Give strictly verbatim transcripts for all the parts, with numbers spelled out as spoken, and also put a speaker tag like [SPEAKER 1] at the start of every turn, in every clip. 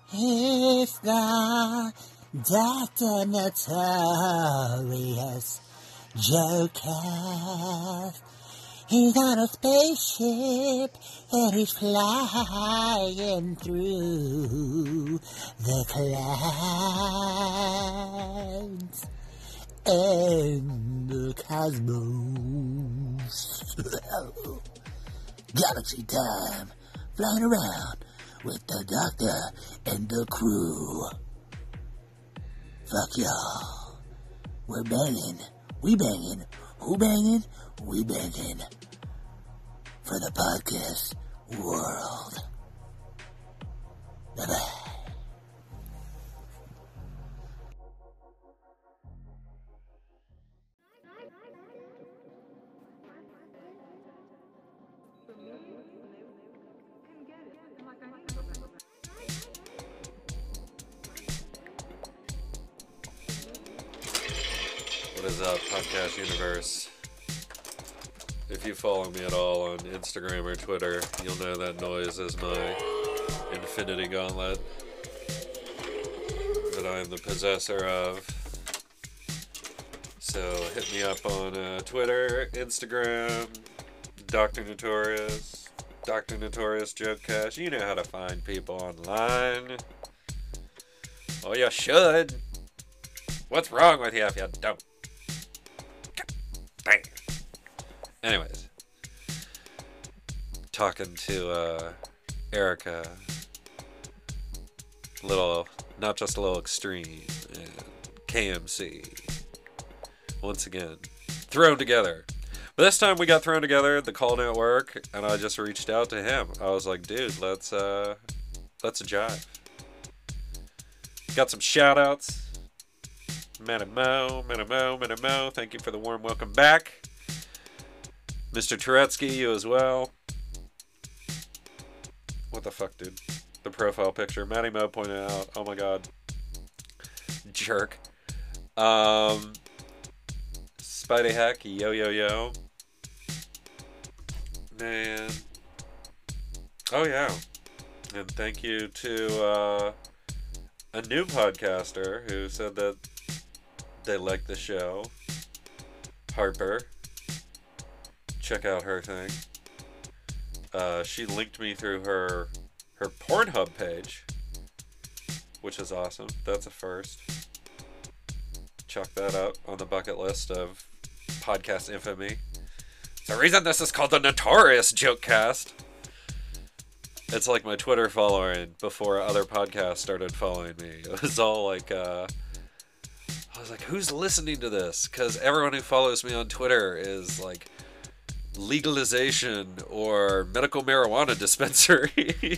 [SPEAKER 1] He's the Doctor Notorious Joker. He's on a spaceship and he's flying through the clouds and the cosmos. Galaxy time, flying around with the Doctor and the crew. Fuck y'all. We're banging. We banging. Who banging? We banging. For the podcast world. Bye-bye.
[SPEAKER 2] What is up, podcast universe? If you follow me at all on Instagram or Twitter, you'll know that noise is my infinity gauntlet that I am the possessor of. So hit me up on uh, Twitter, Instagram, Doctor Notorious, Doctor Notorious Jokecast. You know how to find people online. Oh, you should. What's wrong with you if you don't? Dang. Anyways, talking to uh, Erica, little, not just a little extreme, and K M C. Once again, thrown together. But this time we got thrown together. The call didn't work, and I just reached out to him. I was like, dude, let's uh, let's jive. Got some shout outs. Manamo, Manamo, Manamo, thank you for the warm welcome back. Mister Turetsky, you as well. What the fuck, dude? The profile picture. Matty Mo pointed out. Oh my god. Jerk. Um, Spidey Heck, yo yo yo. Man. Oh yeah. And thank you to uh, a new podcaster who said that they like the show. Harper. Check out her thing. Uh, she linked me through her her Pornhub page, which is awesome. That's a first. Chuck that up on the bucket list of podcast infamy. The reason this is called the Notorious Jokecast. It's like my Twitter following before other podcasts started following me. It was all like, uh, I was like, who's listening to this? Because everyone who follows me on Twitter is like legalization or medical marijuana dispensary.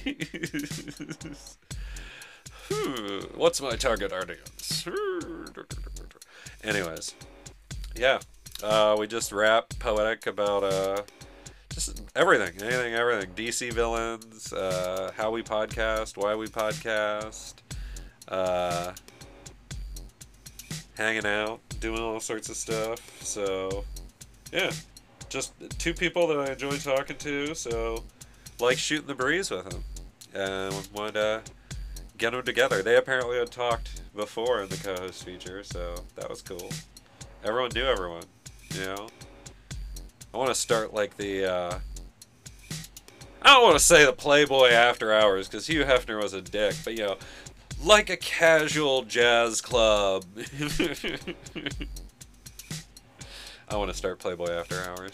[SPEAKER 2] What's my target audience? Anyways, yeah, uh, we just rap poetic about uh, just everything, anything, everything. D C villains, uh, how we podcast, why we podcast, uh, hanging out, doing all sorts of stuff. So, yeah. Just two people that I enjoy talking to, so like shooting the breeze with them, and wanted to get them together. They apparently had talked before in the co-host feature, so that was cool. Everyone knew everyone, you know. I want to start like the, uh, I don't want to say the Playboy After Hours, because Hugh Hefner was a dick, but you know, like a casual jazz club. I want to start Playboy After Hours.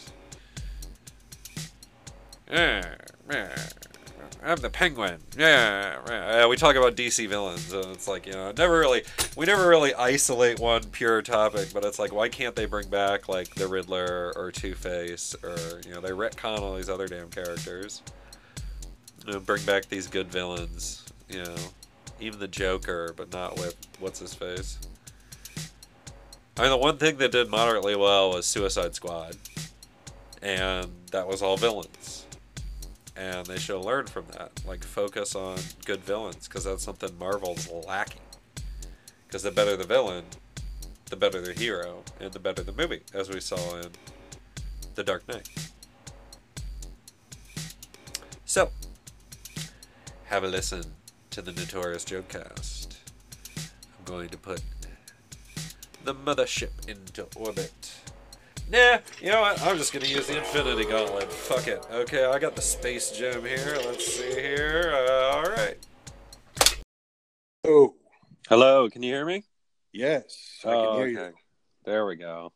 [SPEAKER 2] Yeah, yeah. I'm the Penguin. Yeah, yeah. We talk about D C villains, and it's like, you know, never really, we never really isolate one pure topic, but it's like, why can't they bring back like the Riddler or Two-Face, or you know, they retcon all these other damn characters, you know, bring back these good villains, you know, even the Joker, but not with what's his face. I mean, the one thing that did moderately well was Suicide Squad. And that was all villains. And they should learn from that. Like, focus on good villains, because that's something Marvel's lacking. Because the better the villain, the better the hero, and the better the movie, as we saw in The Dark Knight. So, have a listen to the Notorious Jokecast. I'm going to put the mothership into orbit. Nah, you know what? I'm just going to use the Infinity Gauntlet. Fuck it. Okay, I got the space gem here. Let's see here. Uh, Alright.
[SPEAKER 3] Oh.
[SPEAKER 2] Hello, can you hear me?
[SPEAKER 3] Yes, I
[SPEAKER 2] oh,
[SPEAKER 3] can hear
[SPEAKER 2] okay.
[SPEAKER 3] you.
[SPEAKER 2] There we go.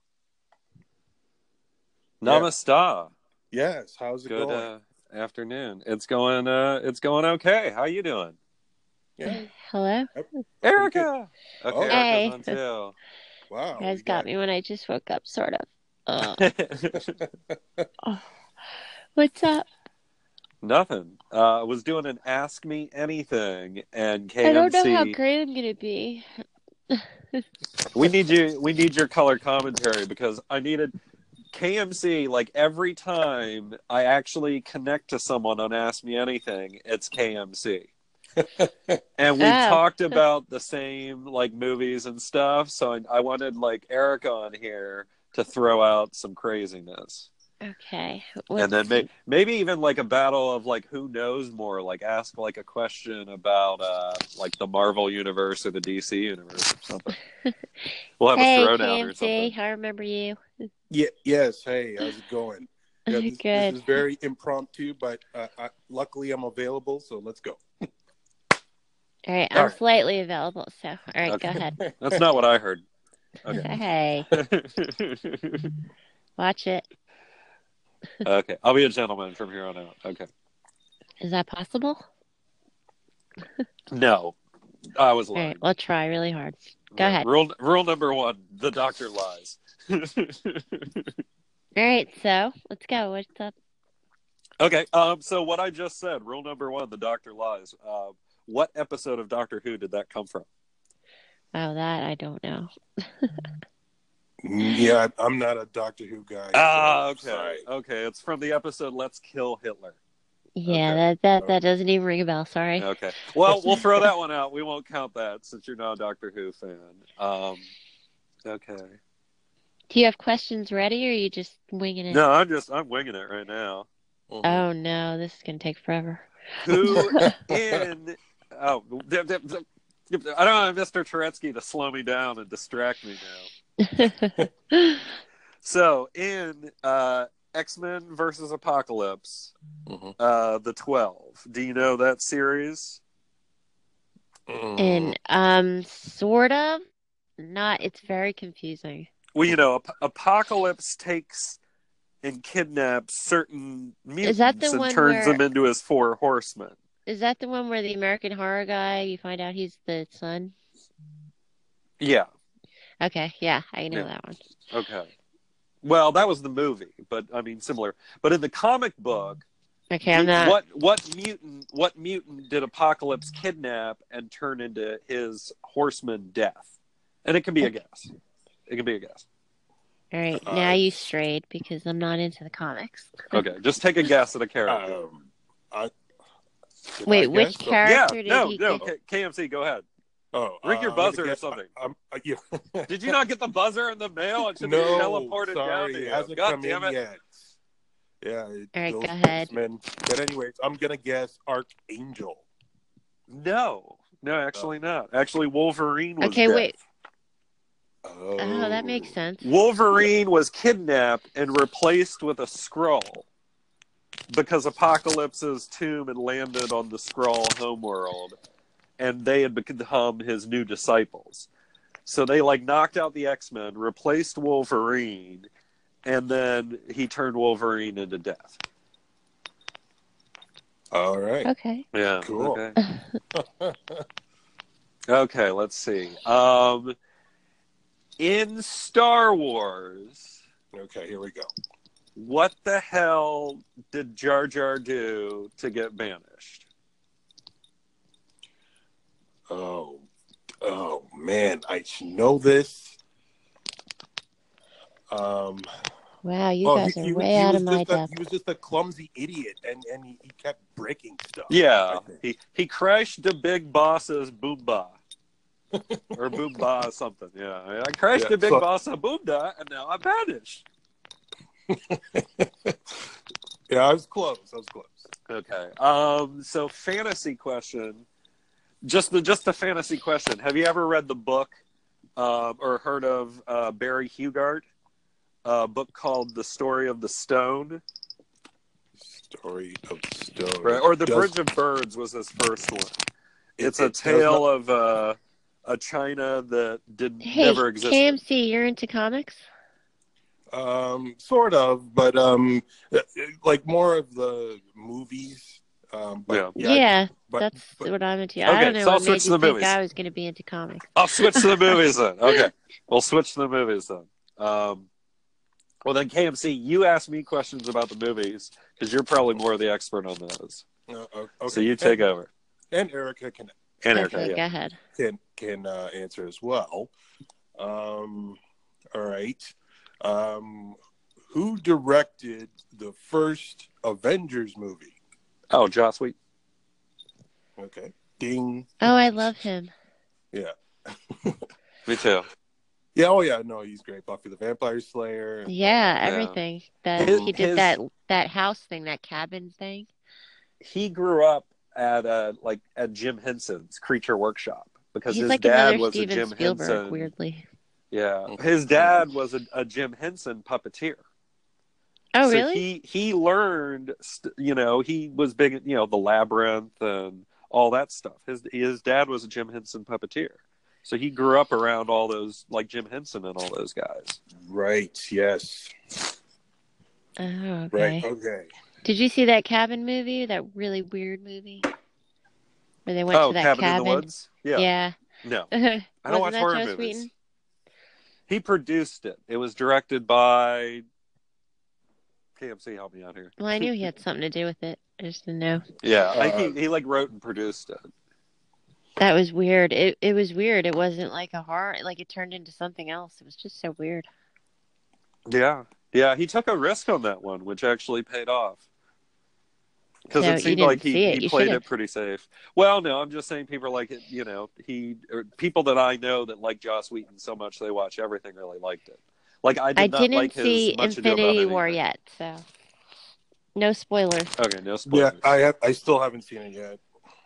[SPEAKER 3] Yeah.
[SPEAKER 2] Namaste.
[SPEAKER 3] Yes, how's it
[SPEAKER 2] Good
[SPEAKER 3] going?
[SPEAKER 2] uh, afternoon. It's going uh it's going okay. How you doing?
[SPEAKER 3] Yeah.
[SPEAKER 4] Hello?
[SPEAKER 2] Erica. Okay,
[SPEAKER 3] Oh.
[SPEAKER 4] Hey.
[SPEAKER 2] Erica's on too.
[SPEAKER 3] Wow.
[SPEAKER 4] You guys
[SPEAKER 3] we
[SPEAKER 4] got me when I just woke up, sort of. Uh, oh. What's up?
[SPEAKER 2] Nothing. Uh, I was doing an Ask Me Anything, and K M C.
[SPEAKER 4] I don't know how great I'm gonna be.
[SPEAKER 2] we need you. We need your color commentary because I needed K M C. Like every time I actually connect to someone on Ask Me Anything, it's K M C. And we
[SPEAKER 4] Oh.
[SPEAKER 2] talked about the same like movies and stuff, so I, I wanted like Erica on here to throw out some craziness.
[SPEAKER 4] Okay.
[SPEAKER 2] And then
[SPEAKER 4] What's-
[SPEAKER 2] may, maybe even like a battle of like who knows more, like ask like a question about uh like the Marvel universe or the D C universe or something. We'll have
[SPEAKER 4] hey,
[SPEAKER 2] a throwdown
[SPEAKER 4] K
[SPEAKER 2] or
[SPEAKER 4] M C,
[SPEAKER 2] something.
[SPEAKER 4] I remember you.
[SPEAKER 3] Yeah, yes, hey, how's it going? Yeah, this,
[SPEAKER 4] Good.
[SPEAKER 3] this is very impromptu, but uh, I, luckily I'm available, so let's go.
[SPEAKER 4] All right,
[SPEAKER 2] All
[SPEAKER 4] I'm
[SPEAKER 2] right.
[SPEAKER 4] slightly available, so all right,
[SPEAKER 2] Okay.
[SPEAKER 4] go ahead.
[SPEAKER 2] That's not what I heard. Okay.
[SPEAKER 4] Hey, watch it.
[SPEAKER 2] Okay. I'll be a gentleman from here on out. Okay.
[SPEAKER 4] Is that possible?
[SPEAKER 2] No. I was
[SPEAKER 4] All
[SPEAKER 2] lying.
[SPEAKER 4] right, we'll try really hard. Go
[SPEAKER 2] Yeah.
[SPEAKER 4] ahead.
[SPEAKER 2] Rule rule number one, the doctor lies.
[SPEAKER 4] All right, so let's go. What's up?
[SPEAKER 2] Okay, um, so what I just said, rule number one, the doctor lies. Uh, what episode of Doctor Who did that come from?
[SPEAKER 4] Oh, that I don't know.
[SPEAKER 3] Yeah, I'm not a Doctor Who guy.
[SPEAKER 2] Ah,
[SPEAKER 3] so
[SPEAKER 2] okay,
[SPEAKER 3] sorry.
[SPEAKER 2] okay. It's from the episode "Let's Kill Hitler."
[SPEAKER 4] Yeah,
[SPEAKER 2] Okay.
[SPEAKER 4] that that that doesn't even ring a bell. Sorry.
[SPEAKER 2] Okay, well, we'll throw that one out. We won't count that since you're not a Doctor Who fan. Um, okay.
[SPEAKER 4] Do you have questions ready, or are you just winging it?
[SPEAKER 2] No, I'm just I'm winging it right now.
[SPEAKER 3] Mhm.
[SPEAKER 4] Oh no, this is gonna take forever.
[SPEAKER 2] Who in? Oh, d- d- d- I don't want Mister Turetsky to slow me down and distract me now. So in uh, X-Men versus Apocalypse,
[SPEAKER 3] Mhm.
[SPEAKER 2] uh, the twelve. Do you know that series?
[SPEAKER 4] And um, sort of, not. It's very confusing.
[SPEAKER 2] Well, you know, Ap- Apocalypse takes and kidnaps certain mutants
[SPEAKER 4] Is that the
[SPEAKER 2] and
[SPEAKER 4] one
[SPEAKER 2] turns
[SPEAKER 4] where-
[SPEAKER 2] them into his four horsemen.
[SPEAKER 4] Is that the one where the American Horror guy? You find out he's the son.
[SPEAKER 2] Yeah.
[SPEAKER 4] Okay, yeah, I know
[SPEAKER 2] Yeah.
[SPEAKER 4] that one.
[SPEAKER 2] Okay. Well, that was the movie, but I mean similar. But in the comic book,
[SPEAKER 4] Okay, I'm not.
[SPEAKER 2] what what mutant what mutant did Apocalypse kidnap and turn into his horseman Death? And it can be a guess. It can be a guess.
[SPEAKER 4] All right,
[SPEAKER 3] Uh,
[SPEAKER 4] now you strayed because I'm not into the comics.
[SPEAKER 2] Okay, just take a guess at a character.
[SPEAKER 3] Um, I, did
[SPEAKER 4] Wait,
[SPEAKER 3] I
[SPEAKER 4] which
[SPEAKER 3] guess?
[SPEAKER 4] character
[SPEAKER 2] yeah,
[SPEAKER 4] did
[SPEAKER 2] no,
[SPEAKER 4] he
[SPEAKER 2] no,
[SPEAKER 4] kick?
[SPEAKER 2] K- KMC, go ahead.
[SPEAKER 3] Oh,
[SPEAKER 2] Ring your
[SPEAKER 3] uh, I'm gonna
[SPEAKER 2] buzzer or
[SPEAKER 3] guess-
[SPEAKER 2] something.
[SPEAKER 3] I, I'm, uh, yeah.
[SPEAKER 2] Did you not get the buzzer in the mail? It should
[SPEAKER 3] no,
[SPEAKER 2] be teleported
[SPEAKER 3] sorry,
[SPEAKER 2] down to
[SPEAKER 3] it
[SPEAKER 2] you.
[SPEAKER 3] hasn't
[SPEAKER 2] God
[SPEAKER 3] come
[SPEAKER 2] damn
[SPEAKER 3] in
[SPEAKER 2] it.
[SPEAKER 3] yet. Yeah. it-
[SPEAKER 4] All right,
[SPEAKER 3] those
[SPEAKER 4] go ahead.
[SPEAKER 3] X-Men. But anyways, I'm gonna guess Archangel.
[SPEAKER 2] No, no, actually not. Actually, Wolverine was
[SPEAKER 4] Okay,
[SPEAKER 2] Death.
[SPEAKER 4] wait.
[SPEAKER 3] Oh,
[SPEAKER 4] Oh, that makes sense.
[SPEAKER 2] Wolverine was kidnapped and replaced with a Skrull because Apocalypse's tomb had landed on the Skrull homeworld, and they had become his new disciples. So they like knocked out the X-Men, replaced Wolverine, and then he turned Wolverine into Death.
[SPEAKER 3] All right.
[SPEAKER 4] Okay.
[SPEAKER 2] Yeah.
[SPEAKER 3] Cool.
[SPEAKER 2] Okay. Okay, let's see. Um, in Star Wars,
[SPEAKER 3] Okay, here we go.
[SPEAKER 2] what the hell did Jar Jar do to get banished?
[SPEAKER 3] Oh, oh man, I should know this. Um,
[SPEAKER 4] Wow, you
[SPEAKER 3] oh,
[SPEAKER 4] guys
[SPEAKER 3] he,
[SPEAKER 4] are
[SPEAKER 3] he,
[SPEAKER 4] way
[SPEAKER 3] he
[SPEAKER 4] out
[SPEAKER 3] was
[SPEAKER 4] of my
[SPEAKER 3] just a,
[SPEAKER 4] depth.
[SPEAKER 3] he was just a clumsy idiot, and and he, he kept breaking stuff.
[SPEAKER 2] Yeah,
[SPEAKER 3] I think.
[SPEAKER 2] he he crashed the big boss's Boomba. Or Boomba or something, yeah. I crashed
[SPEAKER 3] Yeah,
[SPEAKER 2] the big
[SPEAKER 3] so-
[SPEAKER 2] boss of Boomba, and now I'm banished.
[SPEAKER 3] Yeah, I was close. I was close.
[SPEAKER 2] Okay. Um. So, fantasy question:
[SPEAKER 5] just the just the fantasy question. Have you ever read the book uh, or heard of uh, Barry Hugart? A book called The Story of the Stone.
[SPEAKER 3] Story of the Stone.
[SPEAKER 5] Right. Or The
[SPEAKER 3] Does,
[SPEAKER 5] Bridge of Birds was his first one. It's
[SPEAKER 3] it,
[SPEAKER 5] a
[SPEAKER 3] it
[SPEAKER 5] tale
[SPEAKER 3] not,
[SPEAKER 5] of uh, a China that did
[SPEAKER 4] Hey,
[SPEAKER 5] never existed.
[SPEAKER 4] K M C, you're into comics?
[SPEAKER 3] Um, sort of, but um, like more of the movies. Um, but
[SPEAKER 5] Yeah.
[SPEAKER 3] yeah,
[SPEAKER 4] Yeah,
[SPEAKER 3] but,
[SPEAKER 4] that's
[SPEAKER 3] but,
[SPEAKER 4] what I'm into.
[SPEAKER 5] Okay,
[SPEAKER 4] I don't know
[SPEAKER 5] so I'll
[SPEAKER 4] what made
[SPEAKER 5] switch
[SPEAKER 4] you
[SPEAKER 5] to the
[SPEAKER 4] think
[SPEAKER 5] movies.
[SPEAKER 4] I was going to be into comics.
[SPEAKER 5] I'll switch to the movies then. Okay. We'll switch to the movies then. Um, well, then, K M C, you ask me questions about the movies because you're probably more of the expert on those.
[SPEAKER 3] uh, okay.
[SPEAKER 5] So you take
[SPEAKER 3] and,
[SPEAKER 5] over.
[SPEAKER 3] and Erica can
[SPEAKER 5] And
[SPEAKER 4] Okay,
[SPEAKER 5] Erica,
[SPEAKER 4] go
[SPEAKER 5] yeah.
[SPEAKER 4] ahead.
[SPEAKER 3] can can uh, answer as well. Um, all right. Um, who directed the first Avengers movie?
[SPEAKER 5] Oh, Joss Whedon.
[SPEAKER 3] Okay. Ding.
[SPEAKER 4] Oh, I love him.
[SPEAKER 3] Yeah.
[SPEAKER 5] Me too.
[SPEAKER 3] Yeah. Oh, yeah. No, he's great. Buffy the Vampire Slayer.
[SPEAKER 4] Yeah,
[SPEAKER 5] Yeah.
[SPEAKER 4] everything. That
[SPEAKER 5] His-
[SPEAKER 4] he did
[SPEAKER 5] his-
[SPEAKER 4] that that house thing, that cabin thing.
[SPEAKER 5] He grew up at uh, like at Jim Henson's Creature Workshop because
[SPEAKER 4] He's
[SPEAKER 5] his
[SPEAKER 4] like
[SPEAKER 5] dad
[SPEAKER 4] another
[SPEAKER 5] was
[SPEAKER 4] Steven
[SPEAKER 5] a Jim
[SPEAKER 4] Spielberg,
[SPEAKER 5] Henson.
[SPEAKER 4] weirdly.
[SPEAKER 5] Yeah, his dad was a, a Jim Henson puppeteer.
[SPEAKER 4] Oh,
[SPEAKER 5] so
[SPEAKER 4] really?
[SPEAKER 5] he he learned, st- you know, he was big, at, you know, the Labyrinth and all that stuff. His his dad was a Jim Henson puppeteer, so he grew up around all those, like Jim Henson and all those guys.
[SPEAKER 3] Right. Yes.
[SPEAKER 4] Oh, okay.
[SPEAKER 3] Right. Okay.
[SPEAKER 4] Did you see that cabin movie? That really weird movie where they went
[SPEAKER 5] oh,
[SPEAKER 4] to that
[SPEAKER 5] Cabin,
[SPEAKER 4] cabin?
[SPEAKER 5] in the Woods. Yeah.
[SPEAKER 4] Yeah.
[SPEAKER 5] No,
[SPEAKER 4] Wasn't
[SPEAKER 5] I don't watch
[SPEAKER 4] that
[SPEAKER 5] horror
[SPEAKER 4] Joss
[SPEAKER 5] movies.
[SPEAKER 4] Whedon?
[SPEAKER 5] He produced it. It was directed by. K M C, help me out here.
[SPEAKER 4] Well, I knew he had something to do with it. I just didn't know.
[SPEAKER 5] Yeah, I
[SPEAKER 3] Uh,
[SPEAKER 5] think he, he like wrote and produced it.
[SPEAKER 4] That was weird. It it was weird. It wasn't like a horror. Like it turned into something else. It was just so weird.
[SPEAKER 5] Yeah, yeah, he took a risk on that one, which actually paid off. Because
[SPEAKER 4] So
[SPEAKER 5] it
[SPEAKER 4] you
[SPEAKER 5] seemed
[SPEAKER 4] didn't
[SPEAKER 5] like he,
[SPEAKER 4] see it.
[SPEAKER 5] he
[SPEAKER 4] You
[SPEAKER 5] played
[SPEAKER 4] should've.
[SPEAKER 5] it pretty safe. Well, no, I'm just saying people like it, you know, he or people that I know that like Joss Whedon so much they watch everything really liked it. Like I did
[SPEAKER 4] I
[SPEAKER 5] not
[SPEAKER 4] didn't
[SPEAKER 5] like his
[SPEAKER 4] see
[SPEAKER 5] Much Ado About
[SPEAKER 4] Infinity War
[SPEAKER 5] Anything.
[SPEAKER 4] yet, so no spoilers.
[SPEAKER 5] Okay, no
[SPEAKER 3] Yeah,
[SPEAKER 5] spoilers.
[SPEAKER 3] I have. I still haven't seen it yet.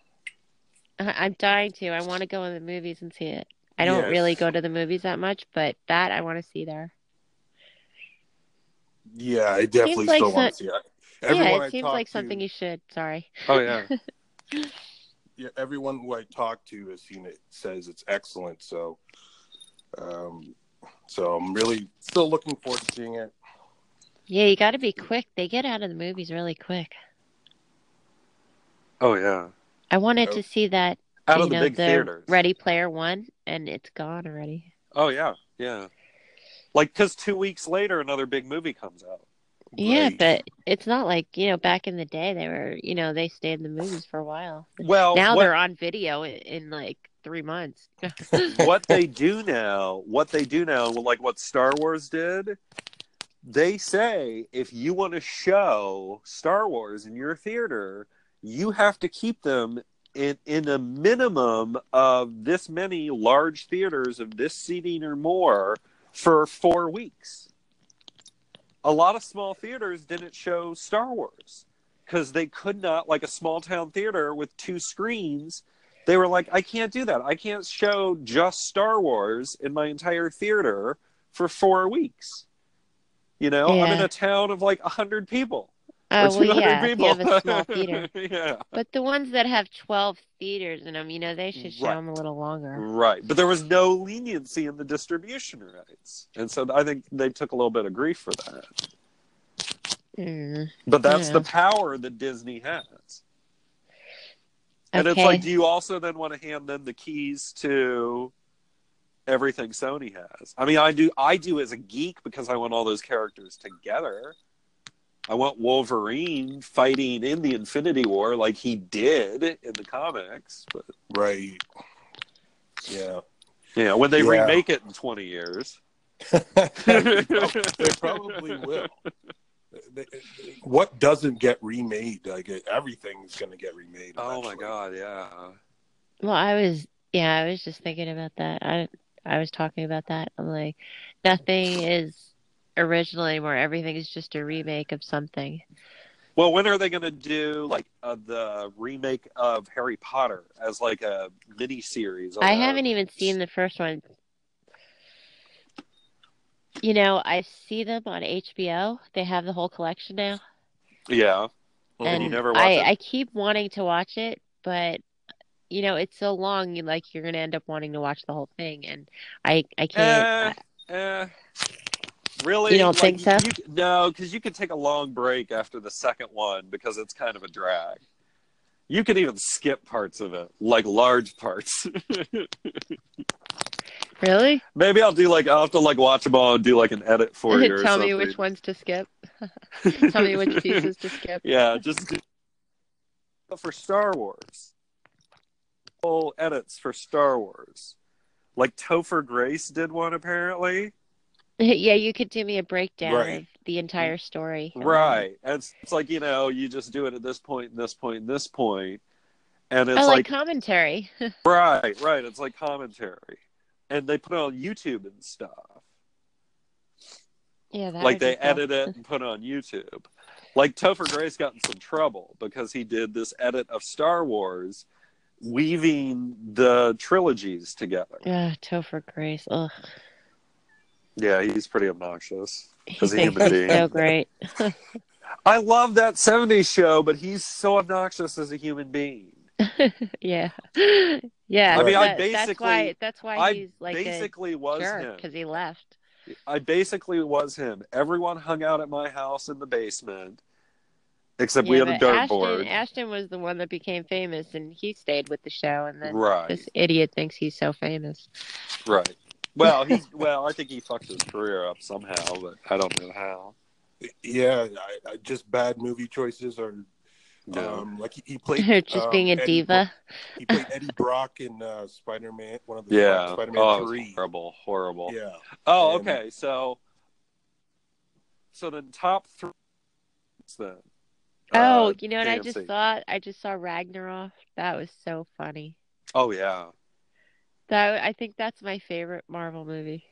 [SPEAKER 4] I- I'm dying to. I want to go in the movies and see it. I don't
[SPEAKER 3] Yes.
[SPEAKER 4] really go to the movies that much, but that I want to see there.
[SPEAKER 3] Yeah, I definitely
[SPEAKER 4] like
[SPEAKER 3] still
[SPEAKER 4] so-
[SPEAKER 3] want to see it. Everyone
[SPEAKER 4] yeah,
[SPEAKER 3] I
[SPEAKER 4] it seems
[SPEAKER 3] talk
[SPEAKER 4] like
[SPEAKER 3] to,
[SPEAKER 4] something you should. Sorry.
[SPEAKER 5] Oh yeah.
[SPEAKER 3] yeah, everyone who I talk to has seen it says it's excellent. So, um, so I'm really still looking forward to seeing it.
[SPEAKER 4] Yeah, you got to be quick. They get out of the movies really quick.
[SPEAKER 5] Oh yeah.
[SPEAKER 4] I wanted
[SPEAKER 3] Oh.
[SPEAKER 4] to see that,
[SPEAKER 5] Out
[SPEAKER 4] you
[SPEAKER 5] of the
[SPEAKER 4] know,
[SPEAKER 5] big
[SPEAKER 4] the
[SPEAKER 5] theaters.
[SPEAKER 4] Ready Player One, and it's gone already.
[SPEAKER 5] Oh yeah, yeah. Like because two weeks later another big movie comes out.
[SPEAKER 4] Yeah,
[SPEAKER 3] Right.
[SPEAKER 4] but it's not like, you know, back in the day they were, you know, they stayed in the movies for a while.
[SPEAKER 5] Well,
[SPEAKER 4] Now
[SPEAKER 5] what-
[SPEAKER 4] they're on video in, in like three months.
[SPEAKER 5] what they do now, what they do now, like what Star Wars did, they say if you want to show Star Wars in your theater, you have to keep them in, in a minimum of this many large theaters of this seating or more for four weeks. A lot of small theaters didn't show Star Wars because they could not, like a small town theater with two screens, they were like, I can't do that. I can't show just Star Wars in my entire theater for four weeks. You know, I'm in
[SPEAKER 4] Yeah.
[SPEAKER 5] a town of like one hundred people.
[SPEAKER 4] Oh,
[SPEAKER 5] or
[SPEAKER 4] well,
[SPEAKER 5] two hundred
[SPEAKER 4] yeah, if
[SPEAKER 5] people.
[SPEAKER 4] you have a small theater.
[SPEAKER 5] Yeah.
[SPEAKER 4] But the ones that have twelve theaters in them, you know, they should show
[SPEAKER 5] Right.
[SPEAKER 4] them a little longer.
[SPEAKER 5] Right. But there was no leniency in the distribution rights. And so I think they took a little bit of grief for that.
[SPEAKER 4] Mm.
[SPEAKER 5] But that's
[SPEAKER 4] Yeah.
[SPEAKER 5] the power that Disney has. And it's
[SPEAKER 4] Okay.
[SPEAKER 5] like, do you also then want to hand them the keys to everything Sony has? I mean, I do I do as a geek because I want all those characters together. I want Wolverine fighting in the Infinity War like he did in the comics. But
[SPEAKER 3] Right. Yeah.
[SPEAKER 5] yeah, when they
[SPEAKER 3] Yeah.
[SPEAKER 5] remake it in twenty years.
[SPEAKER 3] they probably will. They- What doesn't get remade? Like everything's going to get remade.
[SPEAKER 5] Oh my
[SPEAKER 3] eventually.
[SPEAKER 5] god, yeah.
[SPEAKER 4] Well, I was, yeah, I was just thinking about that. I, I was talking about that. I'm like, nothing is original anymore. Everything is just a remake of something.
[SPEAKER 5] Well, when are they going to do like uh, the remake of Harry Potter as like a mini series?
[SPEAKER 4] I haven't even seen the first one. You know, I see them on H B O. They have the whole collection now.
[SPEAKER 5] Yeah,
[SPEAKER 3] Mhm.
[SPEAKER 5] and you
[SPEAKER 4] And
[SPEAKER 5] never watch
[SPEAKER 4] I,
[SPEAKER 5] it.
[SPEAKER 4] I keep wanting to watch it, but you know, it's so long, you like you're gonna end up wanting to watch the whole thing, and I I can't.
[SPEAKER 5] Eh,
[SPEAKER 4] I,
[SPEAKER 5] eh. Really?
[SPEAKER 4] you don't
[SPEAKER 5] Like
[SPEAKER 4] think so?
[SPEAKER 5] you, no, because you could take a long break after the second one because it's kind of a drag. You could even skip parts of it, like large parts.
[SPEAKER 4] Really?
[SPEAKER 5] Maybe I'll do like I'll have to like watch them all and do like an edit for you or
[SPEAKER 4] Tell
[SPEAKER 5] something.
[SPEAKER 4] me which ones to skip. Tell me which pieces to skip.
[SPEAKER 5] Yeah, just do- for Star Wars. Full edits for Star Wars. Like Topher Grace did one apparently.
[SPEAKER 4] Yeah, you could do me a breakdown
[SPEAKER 3] Right.
[SPEAKER 4] of the entire story. and then-
[SPEAKER 5] Right. And it's, it's like, you know, you just do it at this point, and this point, and this point. And it's
[SPEAKER 4] Oh, like
[SPEAKER 5] like,
[SPEAKER 4] commentary.
[SPEAKER 5] right, right. It's like commentary. And they put it on YouTube and stuff.
[SPEAKER 4] Yeah, that
[SPEAKER 5] Like
[SPEAKER 4] would
[SPEAKER 5] they
[SPEAKER 4] be cool.
[SPEAKER 5] edit it and put it on YouTube. Like Topher Grace got in some trouble because he did this edit of Star Wars weaving the trilogies together.
[SPEAKER 4] Yeah, Topher Grace. Ugh.
[SPEAKER 5] Yeah, he's pretty obnoxious.
[SPEAKER 4] He
[SPEAKER 5] As a
[SPEAKER 4] thinks
[SPEAKER 5] human
[SPEAKER 4] he's
[SPEAKER 5] being.
[SPEAKER 4] so great.
[SPEAKER 5] I love that seventies show, but he's so obnoxious as a human being.
[SPEAKER 4] Yeah. Yeah.
[SPEAKER 3] I mean,
[SPEAKER 5] I
[SPEAKER 4] that- that's
[SPEAKER 5] basically-
[SPEAKER 4] why that's why
[SPEAKER 5] I
[SPEAKER 4] he's like
[SPEAKER 5] basically
[SPEAKER 4] a
[SPEAKER 5] was
[SPEAKER 4] jerk
[SPEAKER 5] him.
[SPEAKER 4] because he left.
[SPEAKER 5] I basically was him. Everyone hung out at my house in the basement, except we
[SPEAKER 4] Yeah,
[SPEAKER 5] had a
[SPEAKER 4] but
[SPEAKER 5] dartboard.
[SPEAKER 4] Ashton, Ashton was the one that became famous, and he stayed with the show. And then
[SPEAKER 5] Right,
[SPEAKER 4] this idiot thinks he's so famous.
[SPEAKER 5] right. Well, he well, I think he fucked his career up somehow, but I don't know how.
[SPEAKER 3] Yeah, I, I, just bad movie choices, or
[SPEAKER 5] No.
[SPEAKER 3] um, like he, he played
[SPEAKER 4] Just
[SPEAKER 3] um,
[SPEAKER 4] being a
[SPEAKER 3] Eddie
[SPEAKER 4] diva.
[SPEAKER 3] Bro- he played Eddie Brock in uh, Spider Man, one of the
[SPEAKER 5] Yeah.
[SPEAKER 3] Spider Man
[SPEAKER 5] Oh, it was
[SPEAKER 3] three.
[SPEAKER 5] horrible, horrible.
[SPEAKER 3] Yeah,
[SPEAKER 5] Oh,
[SPEAKER 3] And-
[SPEAKER 5] okay. So, so the top three. Then.
[SPEAKER 4] Oh,
[SPEAKER 5] Uh,
[SPEAKER 4] you know what I
[SPEAKER 5] Nancy.
[SPEAKER 4] just thought? I just saw Ragnarok. That was so funny.
[SPEAKER 5] Oh yeah.
[SPEAKER 4] That I think that's my favorite Marvel movie.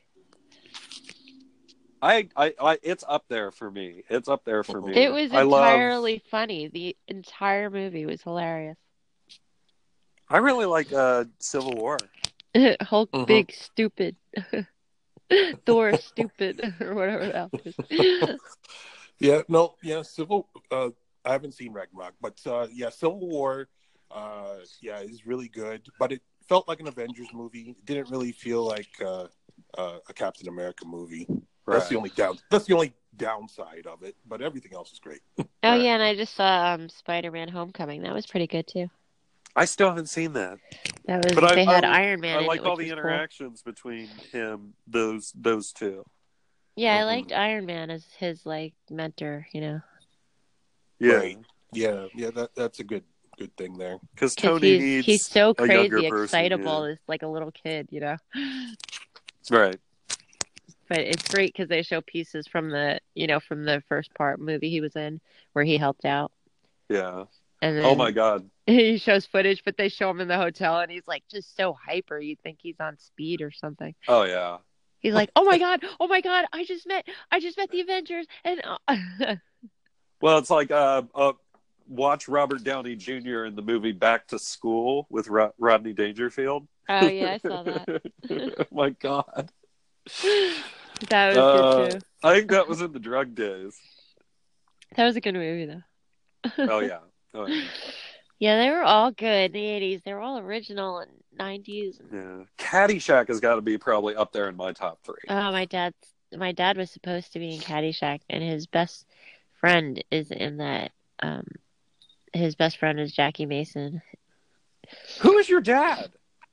[SPEAKER 5] I, I, I, it's up there for me. It's up there for me.
[SPEAKER 4] It was
[SPEAKER 5] I love.
[SPEAKER 4] entirely funny. The entire movie was hilarious.
[SPEAKER 5] I really like uh, Civil War.
[SPEAKER 4] Hulk
[SPEAKER 3] Mhm.
[SPEAKER 4] big stupid. Thor stupid or whatever that was.
[SPEAKER 3] yeah, no, yeah, Civil. Uh, I haven't seen Ragnarok, but uh, yeah, Civil War. Uh, yeah, is really good, but it felt like an Avengers movie. It didn't really feel like uh, uh, a Captain America movie. That's the
[SPEAKER 5] Right.
[SPEAKER 3] only down. That's the only downside of it, but everything else is great.
[SPEAKER 4] Oh
[SPEAKER 5] Right.
[SPEAKER 4] yeah, and I just saw um, Spider-Man: Homecoming. That was pretty good too.
[SPEAKER 5] I still haven't seen that.
[SPEAKER 4] That was
[SPEAKER 5] But I-
[SPEAKER 4] they had
[SPEAKER 5] I-
[SPEAKER 4] Iron Man.
[SPEAKER 5] I
[SPEAKER 4] in
[SPEAKER 5] like
[SPEAKER 4] it,
[SPEAKER 5] all
[SPEAKER 4] which
[SPEAKER 5] the
[SPEAKER 4] was cool.
[SPEAKER 5] interactions between him, those those two.
[SPEAKER 4] Yeah, I
[SPEAKER 5] Mhm.
[SPEAKER 4] liked Iron Man as his like mentor. You know,
[SPEAKER 5] Yeah,
[SPEAKER 3] Right. Yeah, yeah, that that's a good good thing there.
[SPEAKER 5] because
[SPEAKER 4] because
[SPEAKER 5] Tony
[SPEAKER 4] he's
[SPEAKER 5] needs
[SPEAKER 4] he's so
[SPEAKER 5] a younger
[SPEAKER 4] crazy,
[SPEAKER 5] person,
[SPEAKER 4] excitable,
[SPEAKER 5] yeah.
[SPEAKER 4] as like a little kid. You know.
[SPEAKER 5] right.
[SPEAKER 4] But it's great because they show pieces from the, you know, from the first part movie he was in where he helped out.
[SPEAKER 5] Yeah.
[SPEAKER 4] And then
[SPEAKER 5] Oh my God.
[SPEAKER 4] he shows footage, but they show him in the hotel and he's like just so hyper. You'd think he's on speed or something.
[SPEAKER 5] Oh yeah.
[SPEAKER 4] He's like, oh my God, oh my God, I just met, I just met the Avengers. And uh...
[SPEAKER 5] Well, it's like uh, uh, watch Robert Downey Junior in the movie Back to School with Ro- Rodney Dangerfield.
[SPEAKER 4] oh yeah, I saw that.
[SPEAKER 5] Oh my God.
[SPEAKER 4] That was
[SPEAKER 5] Uh,
[SPEAKER 4] good too.
[SPEAKER 5] I think that was in the drug days.
[SPEAKER 4] That was a good movie though.
[SPEAKER 5] Oh yeah. Oh yeah.
[SPEAKER 4] Yeah, they were all good in the eighties. They were all original in nineties.
[SPEAKER 5] Yeah. Caddyshack has got to be probably up there in my top three.
[SPEAKER 4] Oh, my dad's my dad was supposed to be in Caddyshack, and his best friend is in that. Um, his best friend is Jackie Mason.
[SPEAKER 5] Who is your dad?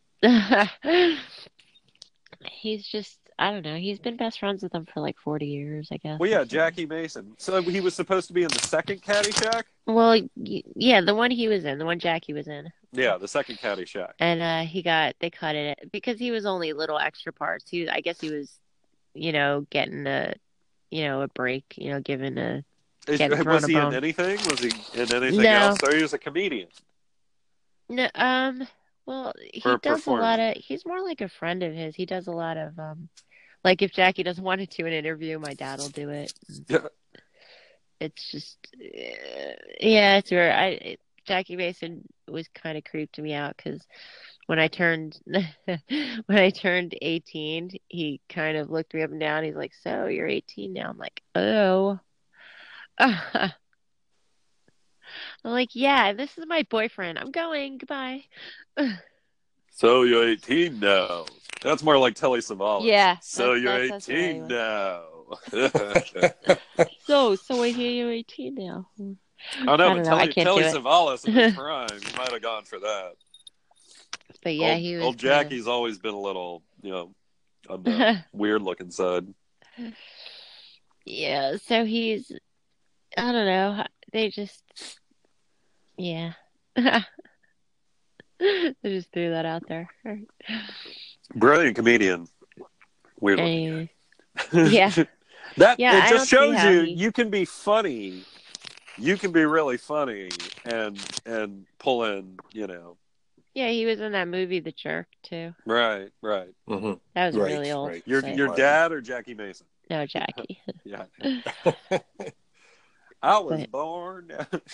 [SPEAKER 4] He's just I don't know. He's been best friends with them for like forty years, I guess.
[SPEAKER 5] Well,
[SPEAKER 4] or
[SPEAKER 5] yeah,
[SPEAKER 4] something.
[SPEAKER 5] Jackie Mason. So he was supposed to be in the second Caddyshack?
[SPEAKER 4] Well, y- yeah, the one he was in, the one Jackie was in,
[SPEAKER 5] Yeah, the second Caddyshack.
[SPEAKER 4] and uh, he got they cut it because he was only little extra parts. He, I guess, he was, you know, getting a, you know, a break. You know, given a.
[SPEAKER 5] Is,
[SPEAKER 4] Getting thrown
[SPEAKER 5] was
[SPEAKER 4] a
[SPEAKER 5] he in
[SPEAKER 4] bone.
[SPEAKER 5] anything? Was he in anything
[SPEAKER 4] No.
[SPEAKER 5] else? Or he was a comedian?
[SPEAKER 4] No, um, well, he
[SPEAKER 5] Or a
[SPEAKER 4] does a lot
[SPEAKER 5] performer.
[SPEAKER 4] of. He's more like a friend of his. He does a lot of, um, like if Jackie doesn't want to do an interview, my dad will do it.
[SPEAKER 5] Yeah.
[SPEAKER 4] it's just, uh, yeah, it's where I it, Jackie Mason was kind of creeped me out because when I turned when I turned eighteen, he kind of looked me up and down. He's like, "So you're eighteen now?" I'm like, "Oh." I'm like, "Yeah, this is my boyfriend. I'm going. Goodbye."
[SPEAKER 5] So you're eighteen now. That's more like Telly Savalas.
[SPEAKER 4] Yeah,
[SPEAKER 5] So
[SPEAKER 4] that's-
[SPEAKER 5] you're
[SPEAKER 4] that's- that's
[SPEAKER 5] eighteen
[SPEAKER 4] what
[SPEAKER 5] now.
[SPEAKER 4] So, so I hear you're eighteen now.
[SPEAKER 5] I don't know,
[SPEAKER 4] I
[SPEAKER 5] but
[SPEAKER 4] don't know,
[SPEAKER 5] Telly,
[SPEAKER 4] I can't
[SPEAKER 5] Telly
[SPEAKER 4] do it.
[SPEAKER 5] Savalas in his prime, he might have gone for that.
[SPEAKER 4] But yeah,
[SPEAKER 5] old,
[SPEAKER 4] he was.
[SPEAKER 5] old Jackie's always been a little, you know, on the weird looking side.
[SPEAKER 4] Yeah, so he's. I don't know. They just. Yeah. They just threw that out there.
[SPEAKER 5] Brilliant comedian. Weird looking
[SPEAKER 4] Anyway.
[SPEAKER 5] guy.
[SPEAKER 4] Yeah.
[SPEAKER 5] that
[SPEAKER 4] Yeah,
[SPEAKER 5] it
[SPEAKER 4] I
[SPEAKER 5] just
[SPEAKER 4] don't see
[SPEAKER 5] shows
[SPEAKER 4] how
[SPEAKER 5] you
[SPEAKER 4] he-
[SPEAKER 5] you can be funny. You can be really funny and and pull in, you know.
[SPEAKER 4] Yeah, he was in that movie, The Jerk, too.
[SPEAKER 5] Right, right.
[SPEAKER 3] Mm-hmm.
[SPEAKER 4] That was
[SPEAKER 3] Right,
[SPEAKER 4] really old.
[SPEAKER 3] right.
[SPEAKER 5] Your
[SPEAKER 4] but-
[SPEAKER 5] your dad or Jackie Mason?
[SPEAKER 4] No, Jackie.
[SPEAKER 5] Yeah. I was
[SPEAKER 4] But-
[SPEAKER 5] born.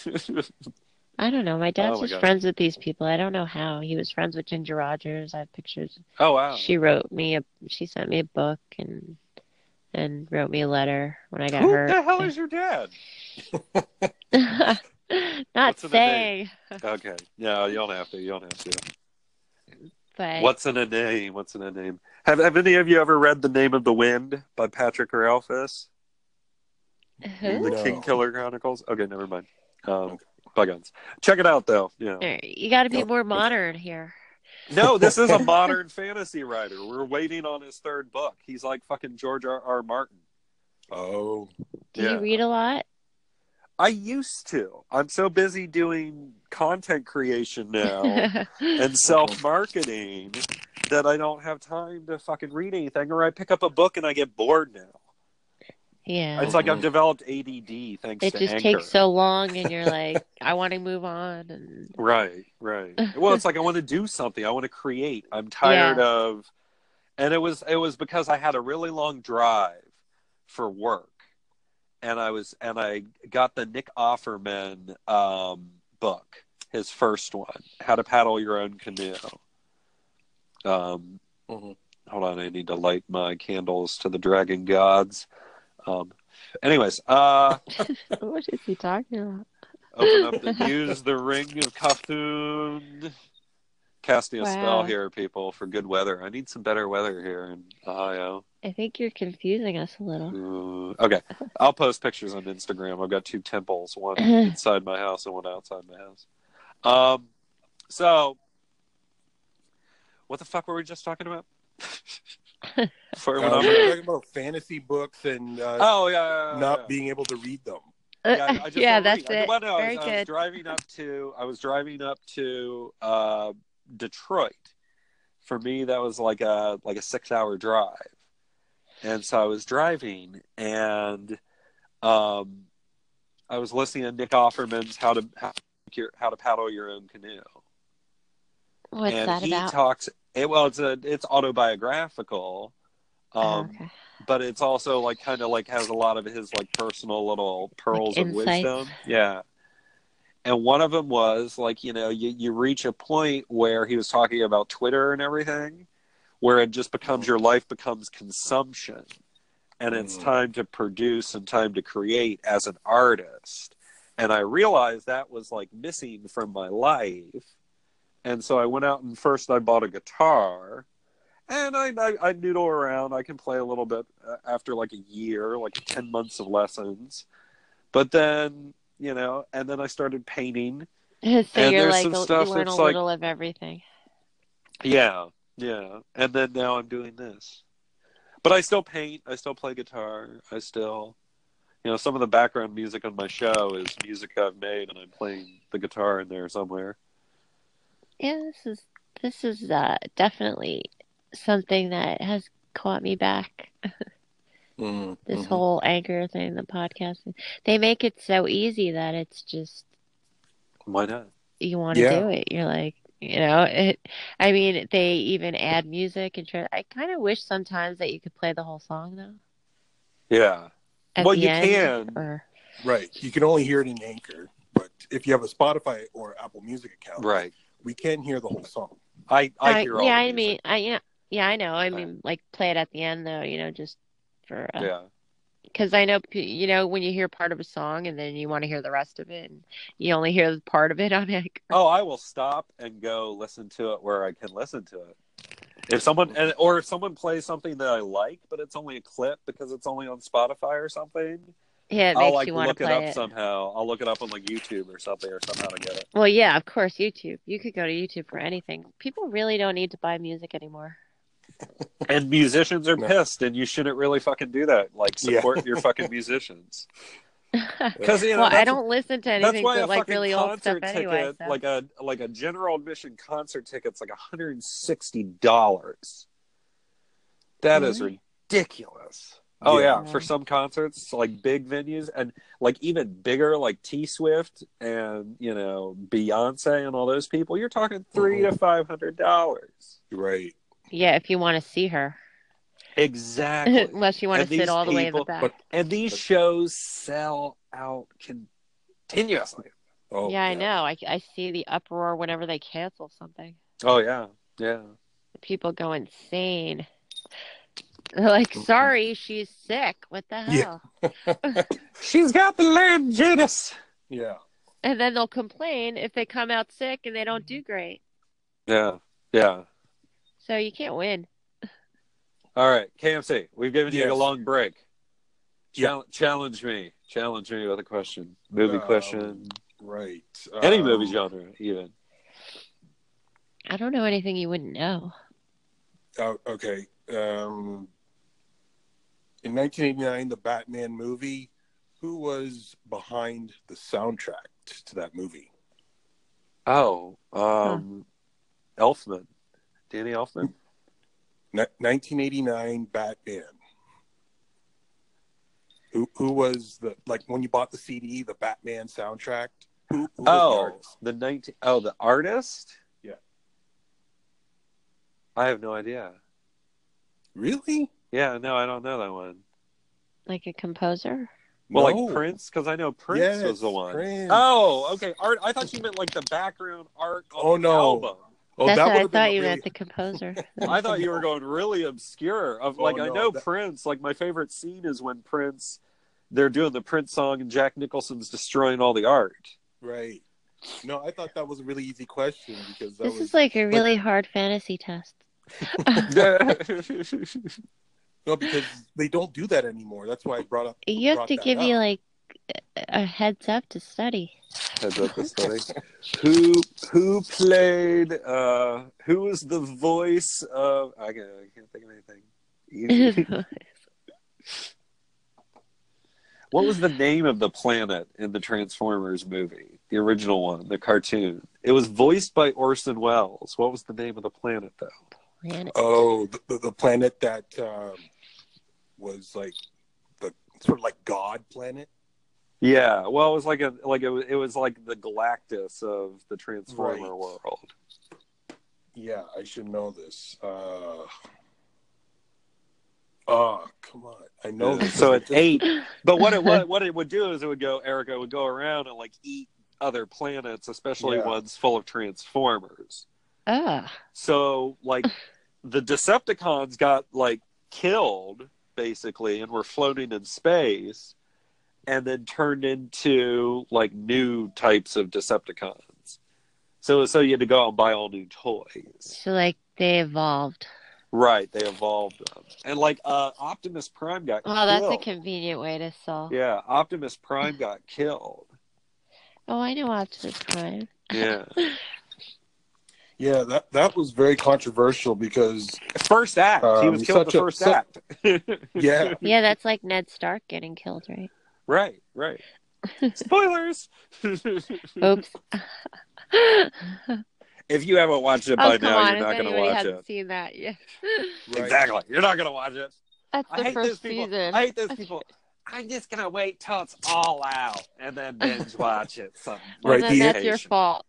[SPEAKER 4] I don't know. My dad's
[SPEAKER 5] Oh my
[SPEAKER 4] just
[SPEAKER 5] God.
[SPEAKER 4] friends with these people. I don't know how. He was friends with Ginger Rogers. I have pictures.
[SPEAKER 5] Oh wow.
[SPEAKER 4] She wrote me a. She sent me a book and and wrote me a letter when I got
[SPEAKER 5] Who
[SPEAKER 4] hurt.
[SPEAKER 5] the hell is your dad?
[SPEAKER 4] Not
[SPEAKER 5] What's in the
[SPEAKER 4] saying,
[SPEAKER 5] Okay. Yeah, you don't have to. You don't have to.
[SPEAKER 4] but
[SPEAKER 5] What's in a name? What's in a name? Have Have any of you ever read The Name of the Wind by Patrick Rothfuss?
[SPEAKER 4] who?
[SPEAKER 5] The
[SPEAKER 3] No.
[SPEAKER 5] King Killer Chronicles? Okay, never mind. Um, Bygones. Check it out, though. You know.
[SPEAKER 4] You got to be
[SPEAKER 3] Nope.
[SPEAKER 4] more modern here.
[SPEAKER 5] No, this is a modern fantasy writer. We're waiting on his third book. He's like fucking George R. R. Martin.
[SPEAKER 3] Oh,
[SPEAKER 4] Do
[SPEAKER 5] Yeah.
[SPEAKER 4] you read a lot?
[SPEAKER 5] I used to. I'm so busy doing content creation now and self-marketing that I don't have time to fucking read anything, or I pick up a book and I get bored now.
[SPEAKER 4] Yeah.
[SPEAKER 5] It's like I've
[SPEAKER 3] Mhm.
[SPEAKER 5] developed A D D thanks
[SPEAKER 4] It
[SPEAKER 5] to
[SPEAKER 4] just
[SPEAKER 5] Anchor.
[SPEAKER 4] takes so long, and you're like, I want to move on. And
[SPEAKER 5] Right, right. Well, it's like I want to do something. I want to create. I'm tired
[SPEAKER 4] Yeah.
[SPEAKER 5] of, and it was it was because I had a really long drive for work, and I was and I got the Nick Offerman um, book, his first one, How to Paddle Your Own Canoe. Um,
[SPEAKER 3] Mhm.
[SPEAKER 5] Hold on, I need to light my candles to the dragon gods. Um, anyways, uh.
[SPEAKER 4] what is he talking about?
[SPEAKER 5] Open up the use the ring of Kafun. Casting a
[SPEAKER 4] Wow.
[SPEAKER 5] spell here, people, for good weather. I need some better weather here in Ohio.
[SPEAKER 4] I think you're confusing us a little.
[SPEAKER 5] Ooh. Okay, I'll post pictures on Instagram. I've got two temples, one inside my house and one outside my house. Um, so what the fuck were we just talking about? Before we went
[SPEAKER 3] Uh,
[SPEAKER 5] off?
[SPEAKER 3] we're talking about fantasy books and uh,
[SPEAKER 5] Oh yeah, yeah, yeah,
[SPEAKER 3] not
[SPEAKER 5] yeah.
[SPEAKER 3] being able to read them.
[SPEAKER 5] Yeah, I just
[SPEAKER 4] yeah,
[SPEAKER 5] don't
[SPEAKER 4] that's
[SPEAKER 5] read. I-
[SPEAKER 4] it.
[SPEAKER 5] well, no, I
[SPEAKER 4] Very
[SPEAKER 5] was, I was
[SPEAKER 4] good.
[SPEAKER 5] driving up to I was driving up to uh, Detroit. For me, that was like a like a six hour drive, and so I was driving, and um, I was listening to Nick Offerman's "How to How, Your, How to Paddle Your Own Canoe,"
[SPEAKER 4] What's
[SPEAKER 5] and
[SPEAKER 4] that
[SPEAKER 5] he
[SPEAKER 4] about?
[SPEAKER 5] talks. It, well, it's a it's autobiographical. Um,
[SPEAKER 4] Oh, okay.
[SPEAKER 5] but it's also like kind of like has a lot of his like personal little pearls of
[SPEAKER 4] insights.
[SPEAKER 5] wisdom. Yeah. And one of them was like, you know, you, you reach a point where he was talking about Twitter and everything, where it just becomes your life becomes consumption. And it's
[SPEAKER 3] Mm.
[SPEAKER 5] time to produce and time to create as an artist. And I realized that was like missing from my life. And so I went out and first I bought a guitar. And I, I, I noodle around. I can play a little bit after like a year, like ten months of lessons. But then, you know, and then I started painting.
[SPEAKER 4] So
[SPEAKER 5] and
[SPEAKER 4] you're
[SPEAKER 5] there's
[SPEAKER 4] like,
[SPEAKER 5] some
[SPEAKER 4] a-
[SPEAKER 5] stuff
[SPEAKER 4] you learn a
[SPEAKER 5] that's like-
[SPEAKER 4] little of everything.
[SPEAKER 5] Yeah, yeah. And then now I'm doing this. But I still paint. I still play guitar. I still, you know, some of the background music on my show is music I've made, and I'm playing the guitar in there somewhere.
[SPEAKER 4] Yeah, this is this is uh, definitely something that has caught me back.
[SPEAKER 3] Mm,
[SPEAKER 4] This
[SPEAKER 3] mhm.
[SPEAKER 4] whole anchor thing, the podcast, they make it so easy that it's just
[SPEAKER 5] Why not?
[SPEAKER 4] you want to
[SPEAKER 3] Yeah.
[SPEAKER 4] do it. You're like, you know, it. I mean, they even add music and try. I kind of wish sometimes that you could play the whole song though.
[SPEAKER 5] Yeah.
[SPEAKER 4] At
[SPEAKER 5] Well,
[SPEAKER 4] the
[SPEAKER 5] you
[SPEAKER 4] end,
[SPEAKER 5] can.
[SPEAKER 4] Or
[SPEAKER 3] Right. You can only hear it in Anchor, but if you have a Spotify or Apple Music account,
[SPEAKER 5] Right.
[SPEAKER 3] we can hear the whole song.
[SPEAKER 5] I I
[SPEAKER 4] Uh,
[SPEAKER 5] hear all
[SPEAKER 4] yeah,
[SPEAKER 5] the
[SPEAKER 4] I
[SPEAKER 5] music.
[SPEAKER 4] mean, I yeah, yeah, I know. I mean, like play it at the end though, you know, just for uh,
[SPEAKER 5] Yeah.
[SPEAKER 4] because I know p- you know when you hear part of a song and then you want to hear the rest of it, and you only hear part of it on Anchor.
[SPEAKER 5] Oh, I will stop and go listen to it where I can listen to it. If someone and or if someone plays something that I like, but it's only a clip because it's only on Spotify or something,
[SPEAKER 4] Yeah, it
[SPEAKER 5] I'll
[SPEAKER 4] makes
[SPEAKER 5] like
[SPEAKER 4] you want
[SPEAKER 5] look
[SPEAKER 4] to
[SPEAKER 5] it
[SPEAKER 4] play
[SPEAKER 5] up
[SPEAKER 4] it.
[SPEAKER 5] somehow. I'll look it up on like YouTube or something or somehow to get it.
[SPEAKER 4] Well, yeah, of course, YouTube. You could go to YouTube for anything. People really don't need to buy music anymore.
[SPEAKER 5] And musicians are
[SPEAKER 3] No.
[SPEAKER 5] pissed, and you shouldn't really fucking do that. Like
[SPEAKER 3] Yeah.
[SPEAKER 5] support your fucking musicians. Because you know
[SPEAKER 4] Well, I
[SPEAKER 5] that's,
[SPEAKER 4] don't listen to
[SPEAKER 5] that's
[SPEAKER 4] anything
[SPEAKER 5] why a
[SPEAKER 4] but like
[SPEAKER 5] fucking
[SPEAKER 4] really old stuff
[SPEAKER 5] concert
[SPEAKER 4] anyway.
[SPEAKER 5] ticket,
[SPEAKER 4] So.
[SPEAKER 5] like a like a general admission concert ticket's like one hundred and sixty dollars. That is
[SPEAKER 4] Really?
[SPEAKER 5] ridiculous. Oh
[SPEAKER 3] Yeah.
[SPEAKER 5] yeah, for some concerts, like big venues, and like even bigger, like T Swift and you know Beyonce and all those people, you're talking three
[SPEAKER 3] Mhm.
[SPEAKER 5] to five hundred dollars.
[SPEAKER 3] Right.
[SPEAKER 4] Yeah, if you want to see her,
[SPEAKER 5] Exactly.
[SPEAKER 4] unless you want
[SPEAKER 5] And
[SPEAKER 4] to sit
[SPEAKER 5] these
[SPEAKER 4] all the way in the
[SPEAKER 5] people-
[SPEAKER 4] back.
[SPEAKER 3] but-
[SPEAKER 5] And these shows sell out continuously.
[SPEAKER 3] Oh,
[SPEAKER 4] yeah, I know. I, I see the uproar whenever they cancel something.
[SPEAKER 5] Oh yeah, yeah.
[SPEAKER 4] People go insane. They're like, sorry, she's sick. What the hell?
[SPEAKER 3] Yeah.
[SPEAKER 5] She's got the laryngitis.
[SPEAKER 3] Yeah.
[SPEAKER 4] And then they'll complain if they come out sick and they don't do great.
[SPEAKER 5] Yeah, yeah.
[SPEAKER 4] So you can't win.
[SPEAKER 5] All right, K M C, we've given you
[SPEAKER 3] Yes.
[SPEAKER 5] a long break.
[SPEAKER 3] Yeah.
[SPEAKER 5] Chal- Challenge me. Challenge me with a question. Movie
[SPEAKER 3] Um,
[SPEAKER 5] question.
[SPEAKER 3] Right.
[SPEAKER 5] Any
[SPEAKER 3] Um,
[SPEAKER 5] movie genre, even.
[SPEAKER 4] I don't know anything you wouldn't know.
[SPEAKER 3] Oh, okay. Um, in nineteen eighty-nine, the Batman movie, who was behind the soundtrack to that movie?
[SPEAKER 5] Oh, um, Elfman. Danny Elfman?
[SPEAKER 3] Ni- nineteen eighty-nine Batman. Who who was the like when you bought the C D, the Batman soundtrack? Who, who was the
[SPEAKER 5] Oh,
[SPEAKER 3] artist?
[SPEAKER 5] the nineteen. Oh, the artist.
[SPEAKER 3] Yeah.
[SPEAKER 5] I have no idea.
[SPEAKER 3] Really?
[SPEAKER 5] Yeah, no, I don't know that one.
[SPEAKER 4] Like a composer?
[SPEAKER 5] Well,
[SPEAKER 3] No.
[SPEAKER 5] like Prince, because I know Prince
[SPEAKER 3] Yes,
[SPEAKER 5] was the one.
[SPEAKER 3] Prince.
[SPEAKER 5] Oh, okay. Art. I thought you meant like the background art on
[SPEAKER 3] Oh,
[SPEAKER 5] the
[SPEAKER 3] no.
[SPEAKER 5] album.
[SPEAKER 3] Oh,
[SPEAKER 4] That's
[SPEAKER 3] that
[SPEAKER 4] what I
[SPEAKER 3] would've been
[SPEAKER 4] thought
[SPEAKER 3] a
[SPEAKER 4] you
[SPEAKER 3] really-
[SPEAKER 4] meant, the composer.
[SPEAKER 5] I thought you were going really obscure. Of like,
[SPEAKER 3] Oh,
[SPEAKER 5] I
[SPEAKER 3] no,
[SPEAKER 5] know
[SPEAKER 3] that-
[SPEAKER 5] Prince. Like, my favorite scene is when Prince, they're doing the Prince song, and Jack Nicholson's destroying all the art.
[SPEAKER 3] Right. No, I thought that was a really easy question because that
[SPEAKER 4] This
[SPEAKER 3] was
[SPEAKER 4] is like a really hard fantasy test.
[SPEAKER 3] no because they don't do that anymore. That's why I brought up.
[SPEAKER 4] You have
[SPEAKER 3] brought
[SPEAKER 4] to
[SPEAKER 3] that
[SPEAKER 4] give
[SPEAKER 3] up.
[SPEAKER 4] you like a heads up to study.
[SPEAKER 5] Heads up, the study. Who who played? Uh, who was the voice of? I can't, I can't think of anything. What was the name of the planet in the Transformers movie? The original one, the cartoon. It was voiced by Orson Welles. What was the name of the planet, though?
[SPEAKER 4] Planet.
[SPEAKER 3] Oh, the, the, the planet that um, was like the sort of like God planet.
[SPEAKER 5] Yeah, well, it was like a like it was, it was like the Galactus of the Transformer
[SPEAKER 3] Right.
[SPEAKER 5] world.
[SPEAKER 3] Yeah, I should know this. Uh, oh, come on! I know
[SPEAKER 5] Yeah,
[SPEAKER 3] this.
[SPEAKER 5] so
[SPEAKER 3] I
[SPEAKER 5] it's
[SPEAKER 3] just-
[SPEAKER 5] eight. But what it what, what it would do is it would go, Erica would go around and like eat other planets, especially
[SPEAKER 3] Yeah.
[SPEAKER 5] ones full of Transformers.
[SPEAKER 4] Ah.
[SPEAKER 5] So like the Decepticons got like killed basically and were floating in space and then turned into like new types of Decepticons. So so you had to go out and buy all new toys.
[SPEAKER 4] So like they evolved.
[SPEAKER 5] Right, they evolved them. And like uh Optimus Prime got
[SPEAKER 4] Well, that's a
[SPEAKER 5] killed.
[SPEAKER 4] convenient way to solve.
[SPEAKER 5] Yeah, Optimus Prime got killed.
[SPEAKER 4] Oh, I know Optimus Prime.
[SPEAKER 5] Yeah.
[SPEAKER 3] Yeah, that that was very controversial because
[SPEAKER 5] First act. he
[SPEAKER 3] Um,
[SPEAKER 5] was killed in the
[SPEAKER 3] such a-
[SPEAKER 5] first
[SPEAKER 3] su-
[SPEAKER 5] act.
[SPEAKER 3] yeah,
[SPEAKER 4] Yeah, that's like Ned Stark getting killed, right?
[SPEAKER 5] Right, right. Spoilers.
[SPEAKER 4] Oops.
[SPEAKER 5] If you haven't watched it
[SPEAKER 4] Oh,
[SPEAKER 5] by
[SPEAKER 4] come
[SPEAKER 5] now,
[SPEAKER 4] on.
[SPEAKER 5] you're
[SPEAKER 4] If
[SPEAKER 5] not going to
[SPEAKER 4] anybody
[SPEAKER 5] watch
[SPEAKER 4] hasn't
[SPEAKER 5] it.
[SPEAKER 4] seen that yet.
[SPEAKER 3] right.
[SPEAKER 5] Exactly. You're not going to watch it.
[SPEAKER 4] That's
[SPEAKER 5] I
[SPEAKER 4] the
[SPEAKER 5] hate those
[SPEAKER 4] first
[SPEAKER 5] people.
[SPEAKER 4] season.
[SPEAKER 5] I hate those people. I'm just going to wait till it's all out and then binge watch it. Some
[SPEAKER 3] Right,
[SPEAKER 4] And then
[SPEAKER 3] the-
[SPEAKER 4] that's your fault.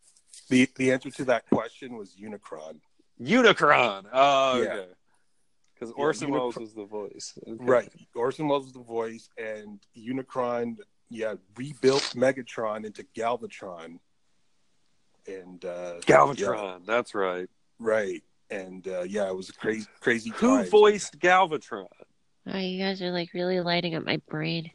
[SPEAKER 3] The the answer to that question was Unicron.
[SPEAKER 5] Unicron. Oh,
[SPEAKER 3] Yeah.
[SPEAKER 5] okay. Because
[SPEAKER 3] Yeah,
[SPEAKER 5] Orson
[SPEAKER 3] Unicron-
[SPEAKER 5] Welles was the voice. Okay.
[SPEAKER 3] Right. Orson Welles was the voice, and Unicron, yeah, rebuilt Megatron into Galvatron. And uh,
[SPEAKER 5] Galvatron, that's right.
[SPEAKER 3] yeah, right. And uh, yeah, it was a crazy, crazy
[SPEAKER 5] Who
[SPEAKER 3] times.
[SPEAKER 5] voiced Galvatron?
[SPEAKER 4] Oh, you guys are like really lighting up my brain.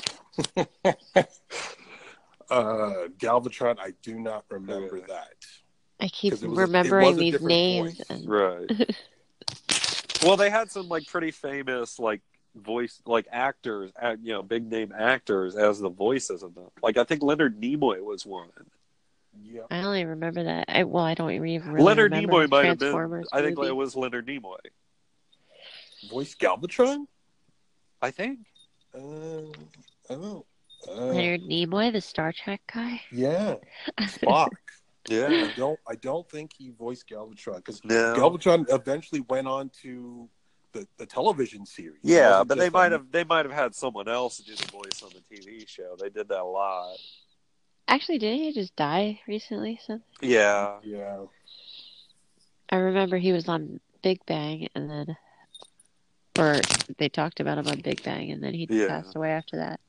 [SPEAKER 3] uh, Galvatron, I do not remember
[SPEAKER 5] Okay.
[SPEAKER 3] that.
[SPEAKER 4] I keep
[SPEAKER 3] 'Cause it was a- it
[SPEAKER 4] remembering
[SPEAKER 3] was a
[SPEAKER 4] these
[SPEAKER 3] different
[SPEAKER 4] names.
[SPEAKER 3] voice.
[SPEAKER 4] And...
[SPEAKER 5] Right. Well, they had some like pretty famous like voice like actors, act- you know, big name actors as the voices of them. Like I think Leonard Nimoy was one.
[SPEAKER 3] Yeah.
[SPEAKER 4] I only remember that. I well, I don't even really
[SPEAKER 5] Leonard
[SPEAKER 4] remember
[SPEAKER 5] Nimoy
[SPEAKER 4] the
[SPEAKER 5] might have been.
[SPEAKER 4] Transformers
[SPEAKER 5] I think
[SPEAKER 4] movie.
[SPEAKER 5] it was Leonard Nimoy.
[SPEAKER 3] Voice Galvatron?
[SPEAKER 5] I think.
[SPEAKER 3] Uh, I don't know. Uh,
[SPEAKER 4] Leonard Nimoy, the Star Trek guy.
[SPEAKER 3] yeah. Spock.
[SPEAKER 5] Yeah.
[SPEAKER 3] I don't. I don't think he voiced Galvatron because
[SPEAKER 5] No.
[SPEAKER 3] Galvatron eventually went on to the, the television series. It
[SPEAKER 5] Yeah,
[SPEAKER 3] wasn't
[SPEAKER 5] but they
[SPEAKER 3] just
[SPEAKER 5] might
[SPEAKER 3] a-
[SPEAKER 5] have they might have had someone else do the voice on the T V show. They did that a lot.
[SPEAKER 4] Actually, didn't he just die recently? So
[SPEAKER 5] Yeah.
[SPEAKER 3] Yeah.
[SPEAKER 4] I remember he was on Big Bang, and then, or they talked about him on Big Bang, and then he
[SPEAKER 5] Yeah.
[SPEAKER 4] passed away after that.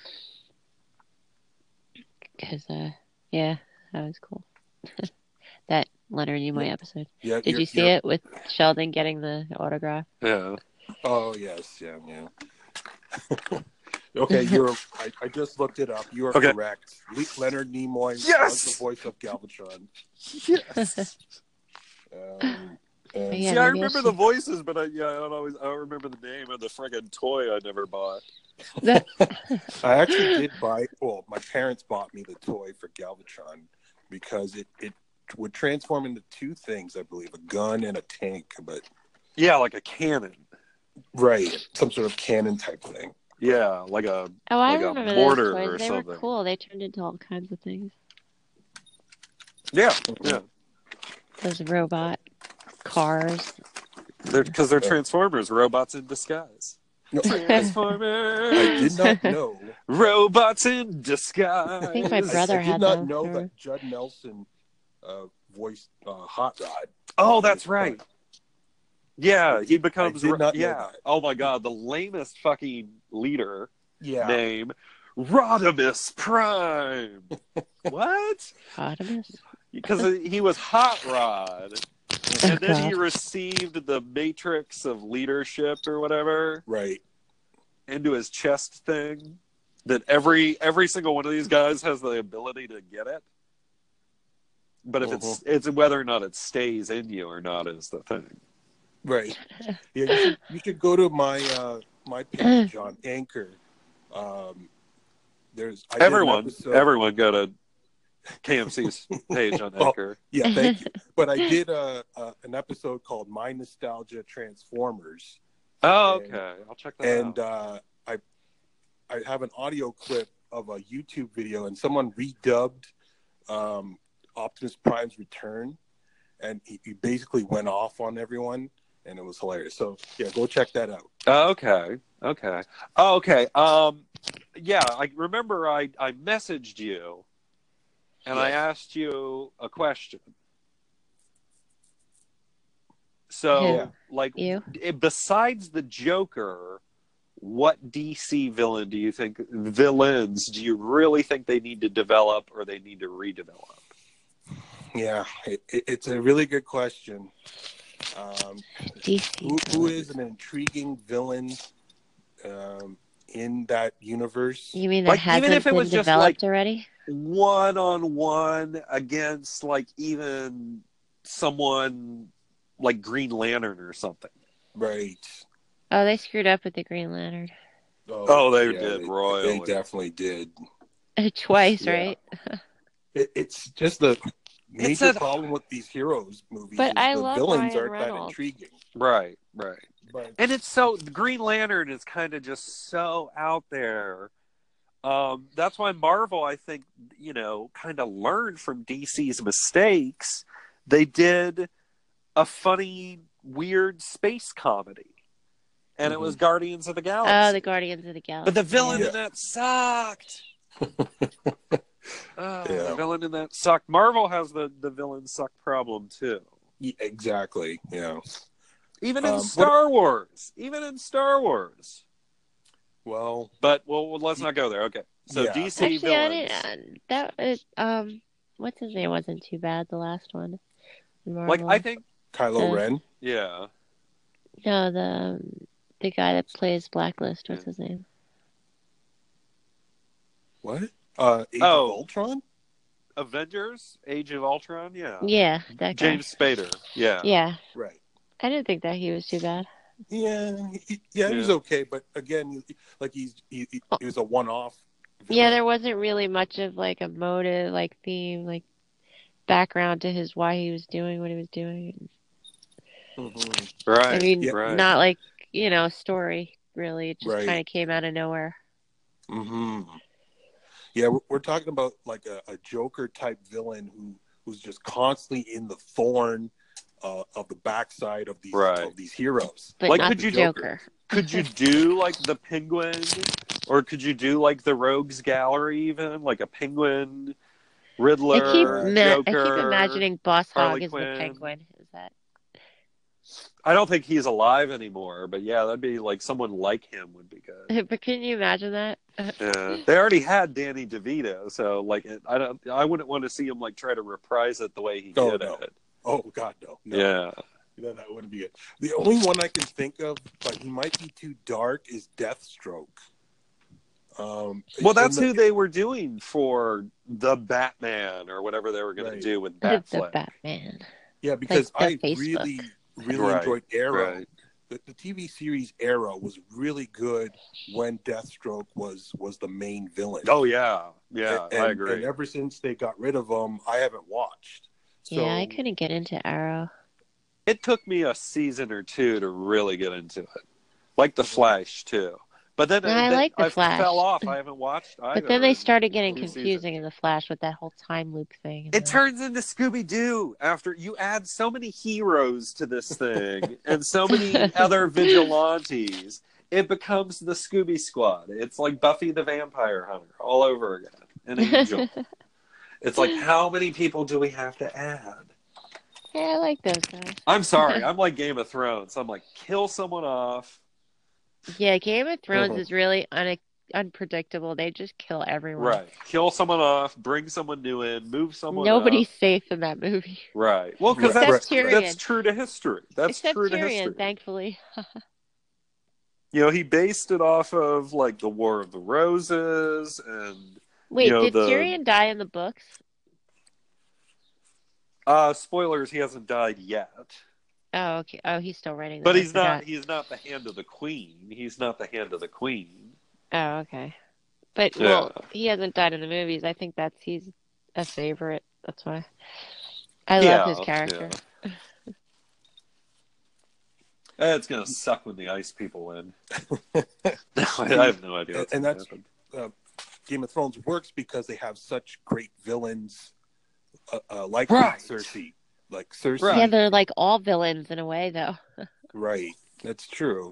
[SPEAKER 4] Because, uh, yeah, that was cool. That Leonard Nimoy
[SPEAKER 3] Yeah.
[SPEAKER 4] episode.
[SPEAKER 3] Yeah.
[SPEAKER 4] Did
[SPEAKER 3] you're-
[SPEAKER 4] you see
[SPEAKER 3] you're-
[SPEAKER 4] it with Sheldon getting the autograph?
[SPEAKER 5] Yeah.
[SPEAKER 3] Oh yes. Yeah. Yeah. Okay, you're. I, I just looked it up. You are
[SPEAKER 5] Okay.
[SPEAKER 3] correct. Le- Leonard Nimoy was
[SPEAKER 5] Yes!
[SPEAKER 3] the voice of Galvatron.
[SPEAKER 5] Yes.
[SPEAKER 3] Um, and
[SPEAKER 4] Yeah,
[SPEAKER 5] See, I
[SPEAKER 4] maybe I
[SPEAKER 5] remember
[SPEAKER 4] should-
[SPEAKER 5] the voices, but I yeah, I don't always I don't remember the name of the friggin' toy I never bought.
[SPEAKER 4] That-
[SPEAKER 3] I actually did buy. Well, my parents bought me the toy for Galvatron because it it would transform into two things, I believe, a gun and a tank. But
[SPEAKER 5] Yeah, like a cannon.
[SPEAKER 3] right, some sort of cannon type thing.
[SPEAKER 5] Yeah, like a
[SPEAKER 4] oh, I
[SPEAKER 5] Like a
[SPEAKER 4] remember
[SPEAKER 5] mortar
[SPEAKER 4] those toys.
[SPEAKER 5] or
[SPEAKER 4] They
[SPEAKER 5] something.
[SPEAKER 4] were cool. They turned into all kinds of things.
[SPEAKER 5] yeah, yeah.
[SPEAKER 4] Those robot cars.
[SPEAKER 5] They're because they're Transformers, robots in disguise.
[SPEAKER 3] No,
[SPEAKER 5] Transformers.
[SPEAKER 3] I did not know.
[SPEAKER 5] Robots in disguise.
[SPEAKER 4] I think my
[SPEAKER 3] I,
[SPEAKER 4] brother
[SPEAKER 3] I did
[SPEAKER 4] had
[SPEAKER 3] not
[SPEAKER 4] those.
[SPEAKER 3] know
[SPEAKER 4] They were-
[SPEAKER 3] that Judd Nelson uh, voiced uh, Hot Rod.
[SPEAKER 5] Oh, that's right. Yeah, he becomes.
[SPEAKER 3] I did not know
[SPEAKER 5] yeah.
[SPEAKER 3] that.
[SPEAKER 5] Oh my God, the lamest fucking leader
[SPEAKER 3] Yeah.
[SPEAKER 5] name, Rodimus Prime. What?
[SPEAKER 4] Optimus.
[SPEAKER 5] Because he was Hot Rod, and then he
[SPEAKER 4] God.
[SPEAKER 5] received the Matrix of Leadership or whatever
[SPEAKER 3] Right.
[SPEAKER 5] into his chest thing. That every every single one of these guys has the ability to get it. But if it's it's whether or not it stays in you or not is the thing.
[SPEAKER 3] Right. Yeah, you should, you should go to my uh, my page on Anchor. Um, there's I did an
[SPEAKER 5] Everyone,
[SPEAKER 3] episode-
[SPEAKER 5] everyone go to K M C's page on
[SPEAKER 3] Oh,
[SPEAKER 5] Anchor.
[SPEAKER 3] Yeah, thank you. But I did uh, uh, an episode called My Nostalgia Transformers,
[SPEAKER 5] Oh,
[SPEAKER 3] and-
[SPEAKER 5] okay. I'll check that
[SPEAKER 3] and
[SPEAKER 5] out.
[SPEAKER 3] uh, I I have an audio clip of a YouTube video, and someone redubbed um, Optimus Prime's return, and he, he basically went off on everyone, and it was hilarious. So yeah, go check that out.
[SPEAKER 5] Oh, okay. Okay. Oh, okay. Um, yeah, I remember I, I messaged you and I
[SPEAKER 3] Yes.
[SPEAKER 5] asked you a question. So,
[SPEAKER 4] Yeah.
[SPEAKER 5] like,
[SPEAKER 4] You?
[SPEAKER 5] it- besides the Joker, what D C villain do you think, villains, do you really think they need to develop or they need to redevelop?
[SPEAKER 3] Yeah, it, it, it's a really good question. Um,
[SPEAKER 4] D C.
[SPEAKER 3] who, who is an intriguing villain um, in that universe?
[SPEAKER 4] You mean that
[SPEAKER 5] Like, even
[SPEAKER 4] hasn't
[SPEAKER 5] if it
[SPEAKER 4] been
[SPEAKER 5] was just,
[SPEAKER 4] developed
[SPEAKER 5] like-
[SPEAKER 4] already?
[SPEAKER 5] One on one against, like, even someone like Green Lantern or something.
[SPEAKER 3] Right.
[SPEAKER 4] Oh, they screwed up with the Green Lantern
[SPEAKER 5] Oh, they did royally.
[SPEAKER 3] They definitely did.
[SPEAKER 4] twice,
[SPEAKER 3] Yeah.
[SPEAKER 4] right?
[SPEAKER 3] It, it's just the major
[SPEAKER 5] a-
[SPEAKER 3] problem with these heroes movies.
[SPEAKER 4] But
[SPEAKER 3] is
[SPEAKER 4] I
[SPEAKER 3] the
[SPEAKER 4] love
[SPEAKER 3] villains
[SPEAKER 4] Ryan
[SPEAKER 3] aren't that
[SPEAKER 4] Reynolds.
[SPEAKER 3] intriguing.
[SPEAKER 5] Right, right.
[SPEAKER 3] But
[SPEAKER 5] And it's so the Green Lantern is kind of just so out there. Um, that's why Marvel, I think, you know, kind of learned from D C's mistakes. They did a funny, weird space comedy, and it was Guardians of the Galaxy.
[SPEAKER 4] Oh, the Guardians of the Galaxy.
[SPEAKER 5] But the villain
[SPEAKER 3] Yeah.
[SPEAKER 5] in that sucked. Oh,
[SPEAKER 3] Yeah.
[SPEAKER 5] The villain in that sucked. Marvel has the, the villain suck problem too.
[SPEAKER 3] yeah, exactly, yeah.
[SPEAKER 5] Even in
[SPEAKER 3] Um,
[SPEAKER 5] Star Wars. Even in Star Wars.
[SPEAKER 3] Well,
[SPEAKER 5] But well, let's not go there. Okay. So
[SPEAKER 3] Yeah.
[SPEAKER 5] D C
[SPEAKER 4] Actually, I
[SPEAKER 5] villains.
[SPEAKER 4] didn't. Uh, that it, um, what's his name wasn't too bad. The last one,
[SPEAKER 5] Like
[SPEAKER 4] Marvel.
[SPEAKER 5] I think
[SPEAKER 3] Kylo
[SPEAKER 4] Uh,
[SPEAKER 3] Ren.
[SPEAKER 5] yeah.
[SPEAKER 4] No, the um, the guy that plays Blacklist. What's his name?
[SPEAKER 3] What? Uh, Age
[SPEAKER 5] Oh.
[SPEAKER 3] of Ultron.
[SPEAKER 5] Avengers, Age of Ultron, yeah.
[SPEAKER 4] Yeah, that guy.
[SPEAKER 5] James Spader. Yeah.
[SPEAKER 4] Yeah,
[SPEAKER 3] Right.
[SPEAKER 4] I didn't think that he was too bad.
[SPEAKER 3] Yeah, he, yeah, he was
[SPEAKER 5] Yeah.
[SPEAKER 3] okay, but again, like he's he, he, he was a one-off.
[SPEAKER 4] Yeah,
[SPEAKER 3] villain.
[SPEAKER 4] there wasn't really much of like a motive, like theme, like background to his why he was doing what he was doing.
[SPEAKER 3] Mhm.
[SPEAKER 5] Right.
[SPEAKER 4] I mean,
[SPEAKER 3] Yeah.
[SPEAKER 5] right.
[SPEAKER 4] not like, you know, story really. It just
[SPEAKER 3] Right.
[SPEAKER 4] kind of came out of nowhere.
[SPEAKER 3] hmm Yeah, we're, we're talking about like a, a Joker type villain who who's just constantly in the thorn uh, of the backside of these
[SPEAKER 5] Right.
[SPEAKER 3] of these heroes.
[SPEAKER 4] But
[SPEAKER 5] Like,
[SPEAKER 4] not
[SPEAKER 5] could
[SPEAKER 4] the
[SPEAKER 5] you-
[SPEAKER 4] Joker.
[SPEAKER 5] Could you do like the Penguin, or could you do like the Rogues Gallery, even like a Penguin, Riddler,
[SPEAKER 4] I keep
[SPEAKER 3] Joker,
[SPEAKER 4] ma- I keep imagining Boss
[SPEAKER 5] Harley
[SPEAKER 4] Hog as
[SPEAKER 5] Quinn.
[SPEAKER 4] the Penguin. Is that?
[SPEAKER 5] I don't think he's alive anymore, but yeah, that'd be like someone like him would be good.
[SPEAKER 4] But can you imagine that?
[SPEAKER 5] Yeah, they already had Danny DeVito, so like it, I don't, I wouldn't want to see him like try to reprise it the way he
[SPEAKER 3] Oh,
[SPEAKER 5] did
[SPEAKER 3] no.
[SPEAKER 5] it.
[SPEAKER 3] Oh God, no, no,
[SPEAKER 5] Yeah,
[SPEAKER 3] no, that wouldn't be it. The only one I can think of, but he might be too dark, is Deathstroke. Um,
[SPEAKER 5] well, that's
[SPEAKER 3] and
[SPEAKER 5] who they were doing for the Batman or whatever they were going
[SPEAKER 3] Right.
[SPEAKER 5] to do with
[SPEAKER 4] the
[SPEAKER 5] Batfleck.
[SPEAKER 4] Batman.
[SPEAKER 3] Yeah, because
[SPEAKER 4] the
[SPEAKER 3] I
[SPEAKER 4] Facebook.
[SPEAKER 3] really, really
[SPEAKER 5] Right,
[SPEAKER 3] enjoyed Arrow.
[SPEAKER 5] right.
[SPEAKER 3] The, the T V series Arrow was really good when Deathstroke was was the main villain.
[SPEAKER 5] Oh yeah, yeah,
[SPEAKER 3] and,
[SPEAKER 5] I agree.
[SPEAKER 3] And ever since they got rid of him, I haven't watched. So,
[SPEAKER 4] Yeah, I couldn't get into Arrow.
[SPEAKER 5] It took me a season or two to really get into it, like The Flash too. But then,
[SPEAKER 4] No, I
[SPEAKER 5] then
[SPEAKER 4] like The
[SPEAKER 5] I
[SPEAKER 4] Flash.
[SPEAKER 5] fell off. I haven't watched either.
[SPEAKER 4] But then they
[SPEAKER 5] in
[SPEAKER 4] started getting
[SPEAKER 5] two
[SPEAKER 4] confusing
[SPEAKER 5] seasons.
[SPEAKER 4] in the Flash with that whole time loop thing. and
[SPEAKER 5] It
[SPEAKER 4] the-
[SPEAKER 5] turns into Scooby Doo after you add so many heroes to this thing and so many other vigilantes. It becomes the Scooby Squad. It's like Buffy the Vampire Hunter all over again. An angel. It's like, how many people do we have to add?
[SPEAKER 4] Yeah, I like those guys.
[SPEAKER 5] I'm sorry. I'm like Game of Thrones. I'm like, kill someone off.
[SPEAKER 4] Yeah, Game of Thrones
[SPEAKER 3] Mhm.
[SPEAKER 4] is really un- unpredictable. They just kill everyone.
[SPEAKER 5] Right. Kill someone off, bring someone new in, move someone
[SPEAKER 4] Nobody's
[SPEAKER 5] up.
[SPEAKER 4] safe in that movie.
[SPEAKER 5] Right. Well, because
[SPEAKER 3] Right,
[SPEAKER 5] that's,
[SPEAKER 3] right, right.
[SPEAKER 5] that's true to history. That's
[SPEAKER 4] Except
[SPEAKER 5] true to
[SPEAKER 4] Tyrion,
[SPEAKER 5] history.
[SPEAKER 4] thankfully.
[SPEAKER 5] You know, he based it off of like the War of the Roses and
[SPEAKER 4] Wait,
[SPEAKER 5] You know,
[SPEAKER 4] did
[SPEAKER 5] the-
[SPEAKER 4] Tyrion die in the books?
[SPEAKER 5] uh spoilers, he hasn't died yet.
[SPEAKER 4] Oh, okay. Oh, he's still writing.
[SPEAKER 5] But
[SPEAKER 4] them. I
[SPEAKER 5] he's not
[SPEAKER 4] forgot.
[SPEAKER 5] he's not the hand of the queen. He's not the hand of the queen.
[SPEAKER 4] Oh, okay. But
[SPEAKER 5] Yeah.
[SPEAKER 4] well, he hasn't died in the movies. I think that's he's a favorite. That's why. I
[SPEAKER 5] Yeah,
[SPEAKER 4] love his character.
[SPEAKER 5] yeah. Eh, It's gonna suck when the ice people win. No, I have no idea. What's
[SPEAKER 3] And
[SPEAKER 5] gonna
[SPEAKER 3] that's-
[SPEAKER 5] happen.
[SPEAKER 3] Game of Thrones works because they have such great villains, uh, uh, like
[SPEAKER 5] Right.
[SPEAKER 3] Cersei, like Cersei.
[SPEAKER 5] Right.
[SPEAKER 4] Yeah, they're like all villains in a way, though.
[SPEAKER 3] Right. That's true.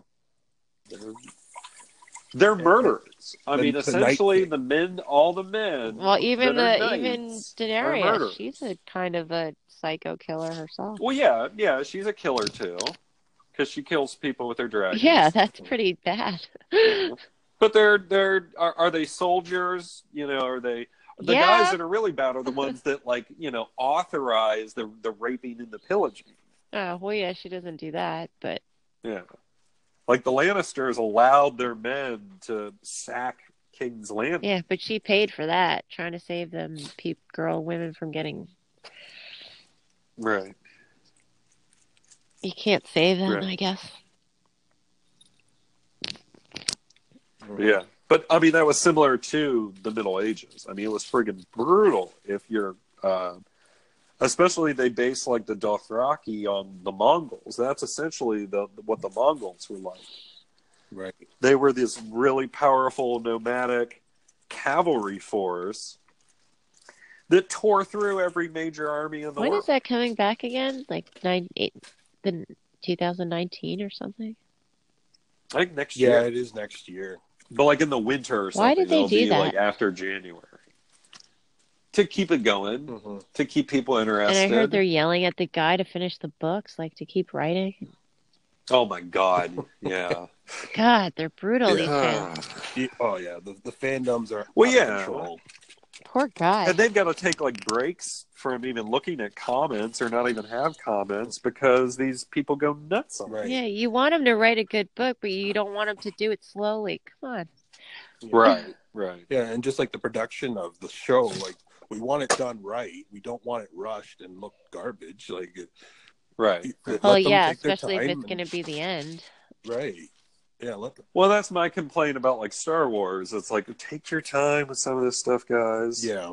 [SPEAKER 5] They're murderers. I
[SPEAKER 3] The-
[SPEAKER 5] mean,
[SPEAKER 3] the
[SPEAKER 5] essentially,
[SPEAKER 3] Night
[SPEAKER 5] the men, all the men.
[SPEAKER 4] Well, even
[SPEAKER 5] that
[SPEAKER 4] the
[SPEAKER 5] are
[SPEAKER 4] even
[SPEAKER 5] knights are
[SPEAKER 4] Daenerys,
[SPEAKER 5] murderers.
[SPEAKER 4] she's a kind of a psycho killer herself.
[SPEAKER 5] Well, yeah, yeah, she's a killer too, because she kills people with her dragons.
[SPEAKER 4] Yeah, that's pretty bad.
[SPEAKER 5] But they're they're are, are they soldiers? You know, are they the
[SPEAKER 4] Yeah.
[SPEAKER 5] guys that are really bad are the ones that like you know authorize the the raping and the pillaging.
[SPEAKER 4] Oh, well, yeah, she doesn't do that, but
[SPEAKER 5] Yeah, like the Lannisters allowed their men to sack King's Landing.
[SPEAKER 4] yeah, but she paid for that, trying to save them, peop, girl, women from getting.
[SPEAKER 5] Right.
[SPEAKER 4] You can't save them,
[SPEAKER 5] Right.
[SPEAKER 4] I guess.
[SPEAKER 5] Yeah. But I mean, that was similar to the Middle Ages. I mean, it was friggin' brutal if you're, uh, especially they base like the Dothraki on the Mongols. That's essentially the what the Mongols were like.
[SPEAKER 3] Right.
[SPEAKER 5] They were this really powerful nomadic cavalry force that tore through every major army in the
[SPEAKER 4] When
[SPEAKER 5] world.
[SPEAKER 4] is that coming back again? Like nine, eight, the twenty nineteen or something?
[SPEAKER 5] I think next
[SPEAKER 3] Yeah,
[SPEAKER 5] year,
[SPEAKER 3] it is next year.
[SPEAKER 5] but like in the winter or something.
[SPEAKER 4] Why did they
[SPEAKER 5] it'll
[SPEAKER 4] do
[SPEAKER 5] be
[SPEAKER 4] that?
[SPEAKER 5] like after January to keep it going,
[SPEAKER 3] Mhm.
[SPEAKER 5] to keep people
[SPEAKER 4] And
[SPEAKER 5] interested.
[SPEAKER 4] I heard they're yelling at the guy to finish the books, like to keep writing.
[SPEAKER 5] Oh my god, yeah.
[SPEAKER 4] God, they're brutal.
[SPEAKER 3] Yeah.
[SPEAKER 4] These fans.
[SPEAKER 3] Yeah, oh yeah, the, the fandoms are
[SPEAKER 5] Well,
[SPEAKER 3] out
[SPEAKER 5] yeah.
[SPEAKER 3] of control.
[SPEAKER 4] Poor guy.
[SPEAKER 5] And they've got to take like breaks from even looking at comments or not even have comments because these people go nuts on it.
[SPEAKER 3] Right.
[SPEAKER 4] Yeah, you want him to write a good book, but you don't want him to do it slowly. Come on.
[SPEAKER 5] Right, right.
[SPEAKER 3] Yeah, and just like the production of the show, like we want it done right. We don't want it rushed and look garbage. Like, it,
[SPEAKER 5] Right.
[SPEAKER 3] it- let
[SPEAKER 4] Well,
[SPEAKER 3] them
[SPEAKER 4] yeah,
[SPEAKER 3] take their
[SPEAKER 4] especially if
[SPEAKER 3] time
[SPEAKER 4] it's going
[SPEAKER 3] and-
[SPEAKER 4] to be the end.
[SPEAKER 3] right. Yeah, let them.
[SPEAKER 5] Well, that's my complaint about like Star Wars. It's like take your time with some of this stuff, guys.
[SPEAKER 3] Yeah,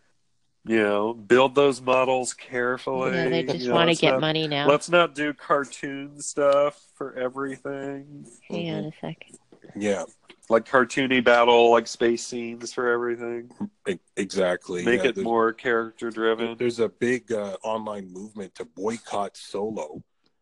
[SPEAKER 5] You know, build those models carefully.
[SPEAKER 4] Yeah, they just
[SPEAKER 5] You know,
[SPEAKER 4] want to
[SPEAKER 5] let's
[SPEAKER 4] get
[SPEAKER 5] not-
[SPEAKER 4] money now.
[SPEAKER 5] Let's not do cartoon stuff for everything.
[SPEAKER 4] Hang on a second.
[SPEAKER 3] yeah,
[SPEAKER 5] Like cartoony battle, like space scenes for everything.
[SPEAKER 3] e- exactly.
[SPEAKER 5] Make
[SPEAKER 3] yeah,
[SPEAKER 5] it
[SPEAKER 3] there's-
[SPEAKER 5] more character driven.
[SPEAKER 3] There's a big uh, online movement to boycott Solo,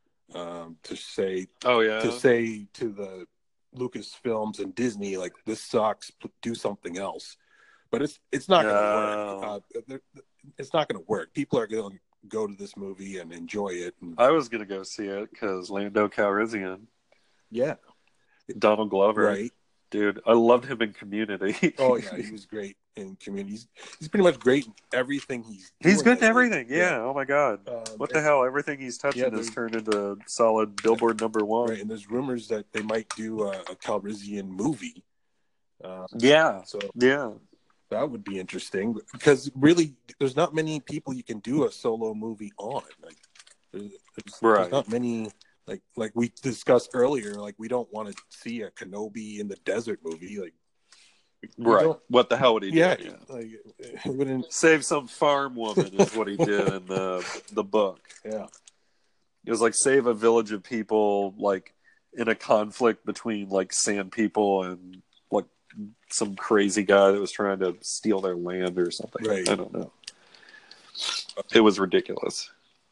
[SPEAKER 3] um, to say
[SPEAKER 5] Oh yeah.
[SPEAKER 3] to say to the Lucasfilms and Disney, like, this sucks. Do something else. But it's it's not going to
[SPEAKER 5] No.
[SPEAKER 3] work. Uh, they're- it's not going to work. People are going to go to this movie and enjoy it. And,
[SPEAKER 5] I was gonna go see it because Lando Calrissian,
[SPEAKER 3] yeah,
[SPEAKER 5] Donald Glover,
[SPEAKER 3] right.
[SPEAKER 5] dude, I loved him in Community.
[SPEAKER 3] Oh yeah, he was great in Community. He's, he's pretty much great in everything he's.
[SPEAKER 5] He's
[SPEAKER 3] doing
[SPEAKER 5] good in
[SPEAKER 3] lately.
[SPEAKER 5] everything. Yeah. Oh my god.
[SPEAKER 3] Um,
[SPEAKER 5] What the hell? Everything he's touching
[SPEAKER 3] Yeah,
[SPEAKER 5] has
[SPEAKER 3] there's-
[SPEAKER 5] turned into solid Billboard number one.
[SPEAKER 3] Right, and there's rumors that they might do a, a Calrissian movie. Uh,
[SPEAKER 5] Yeah.
[SPEAKER 3] so
[SPEAKER 5] Yeah.
[SPEAKER 3] that would be interesting because really, there's not many people you can do a solo movie on. Like, there's, there's,
[SPEAKER 5] Right.
[SPEAKER 3] there's not many. Like, like we discussed earlier, like we don't want to see a Kenobi in the desert movie. Like, we
[SPEAKER 5] Right.
[SPEAKER 3] don't-
[SPEAKER 5] What the hell would he do?
[SPEAKER 3] Yeah,
[SPEAKER 5] Yeah.
[SPEAKER 3] like it wouldn't.
[SPEAKER 5] Save some farm woman is what he did in the the book.
[SPEAKER 3] Yeah,
[SPEAKER 5] It was like save a village of people like in a conflict between like sand people and like some crazy guy that was trying to steal their land or something.
[SPEAKER 3] Right.
[SPEAKER 5] I don't know. It was ridiculous.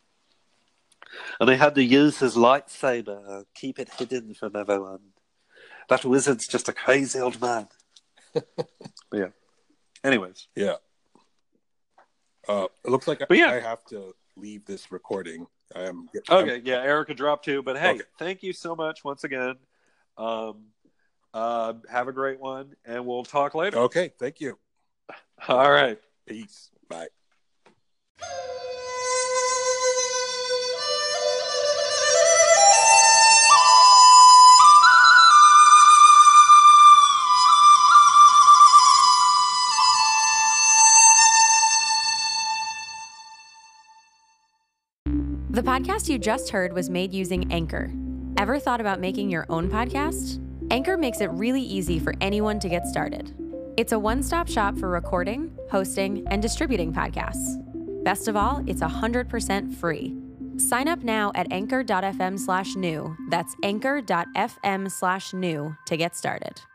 [SPEAKER 5] And they had to use his lightsaber, keep it hidden from everyone. That wizard's just a crazy old man. Yeah. Anyways.
[SPEAKER 3] yeah. Uh, it looks like
[SPEAKER 5] But
[SPEAKER 3] I,
[SPEAKER 5] yeah.
[SPEAKER 3] I have to leave this recording. I am.
[SPEAKER 5] Okay, yeah, Erica dropped too, but hey,
[SPEAKER 3] Okay.
[SPEAKER 5] thank you so much once again. Um, uh, have a great one, and we'll talk later.
[SPEAKER 3] Okay, thank you.
[SPEAKER 5] All right.
[SPEAKER 3] Peace. Bye.
[SPEAKER 6] The podcast you just heard was made using Anchor. Ever thought about making your own podcast? Anchor makes it really easy for anyone to get started. It's a one-stop shop for recording, hosting, and distributing podcasts. Best of all, it's one hundred percent free. Sign up now at anchor.fm slash new. That's anchor.fm slash new to get started.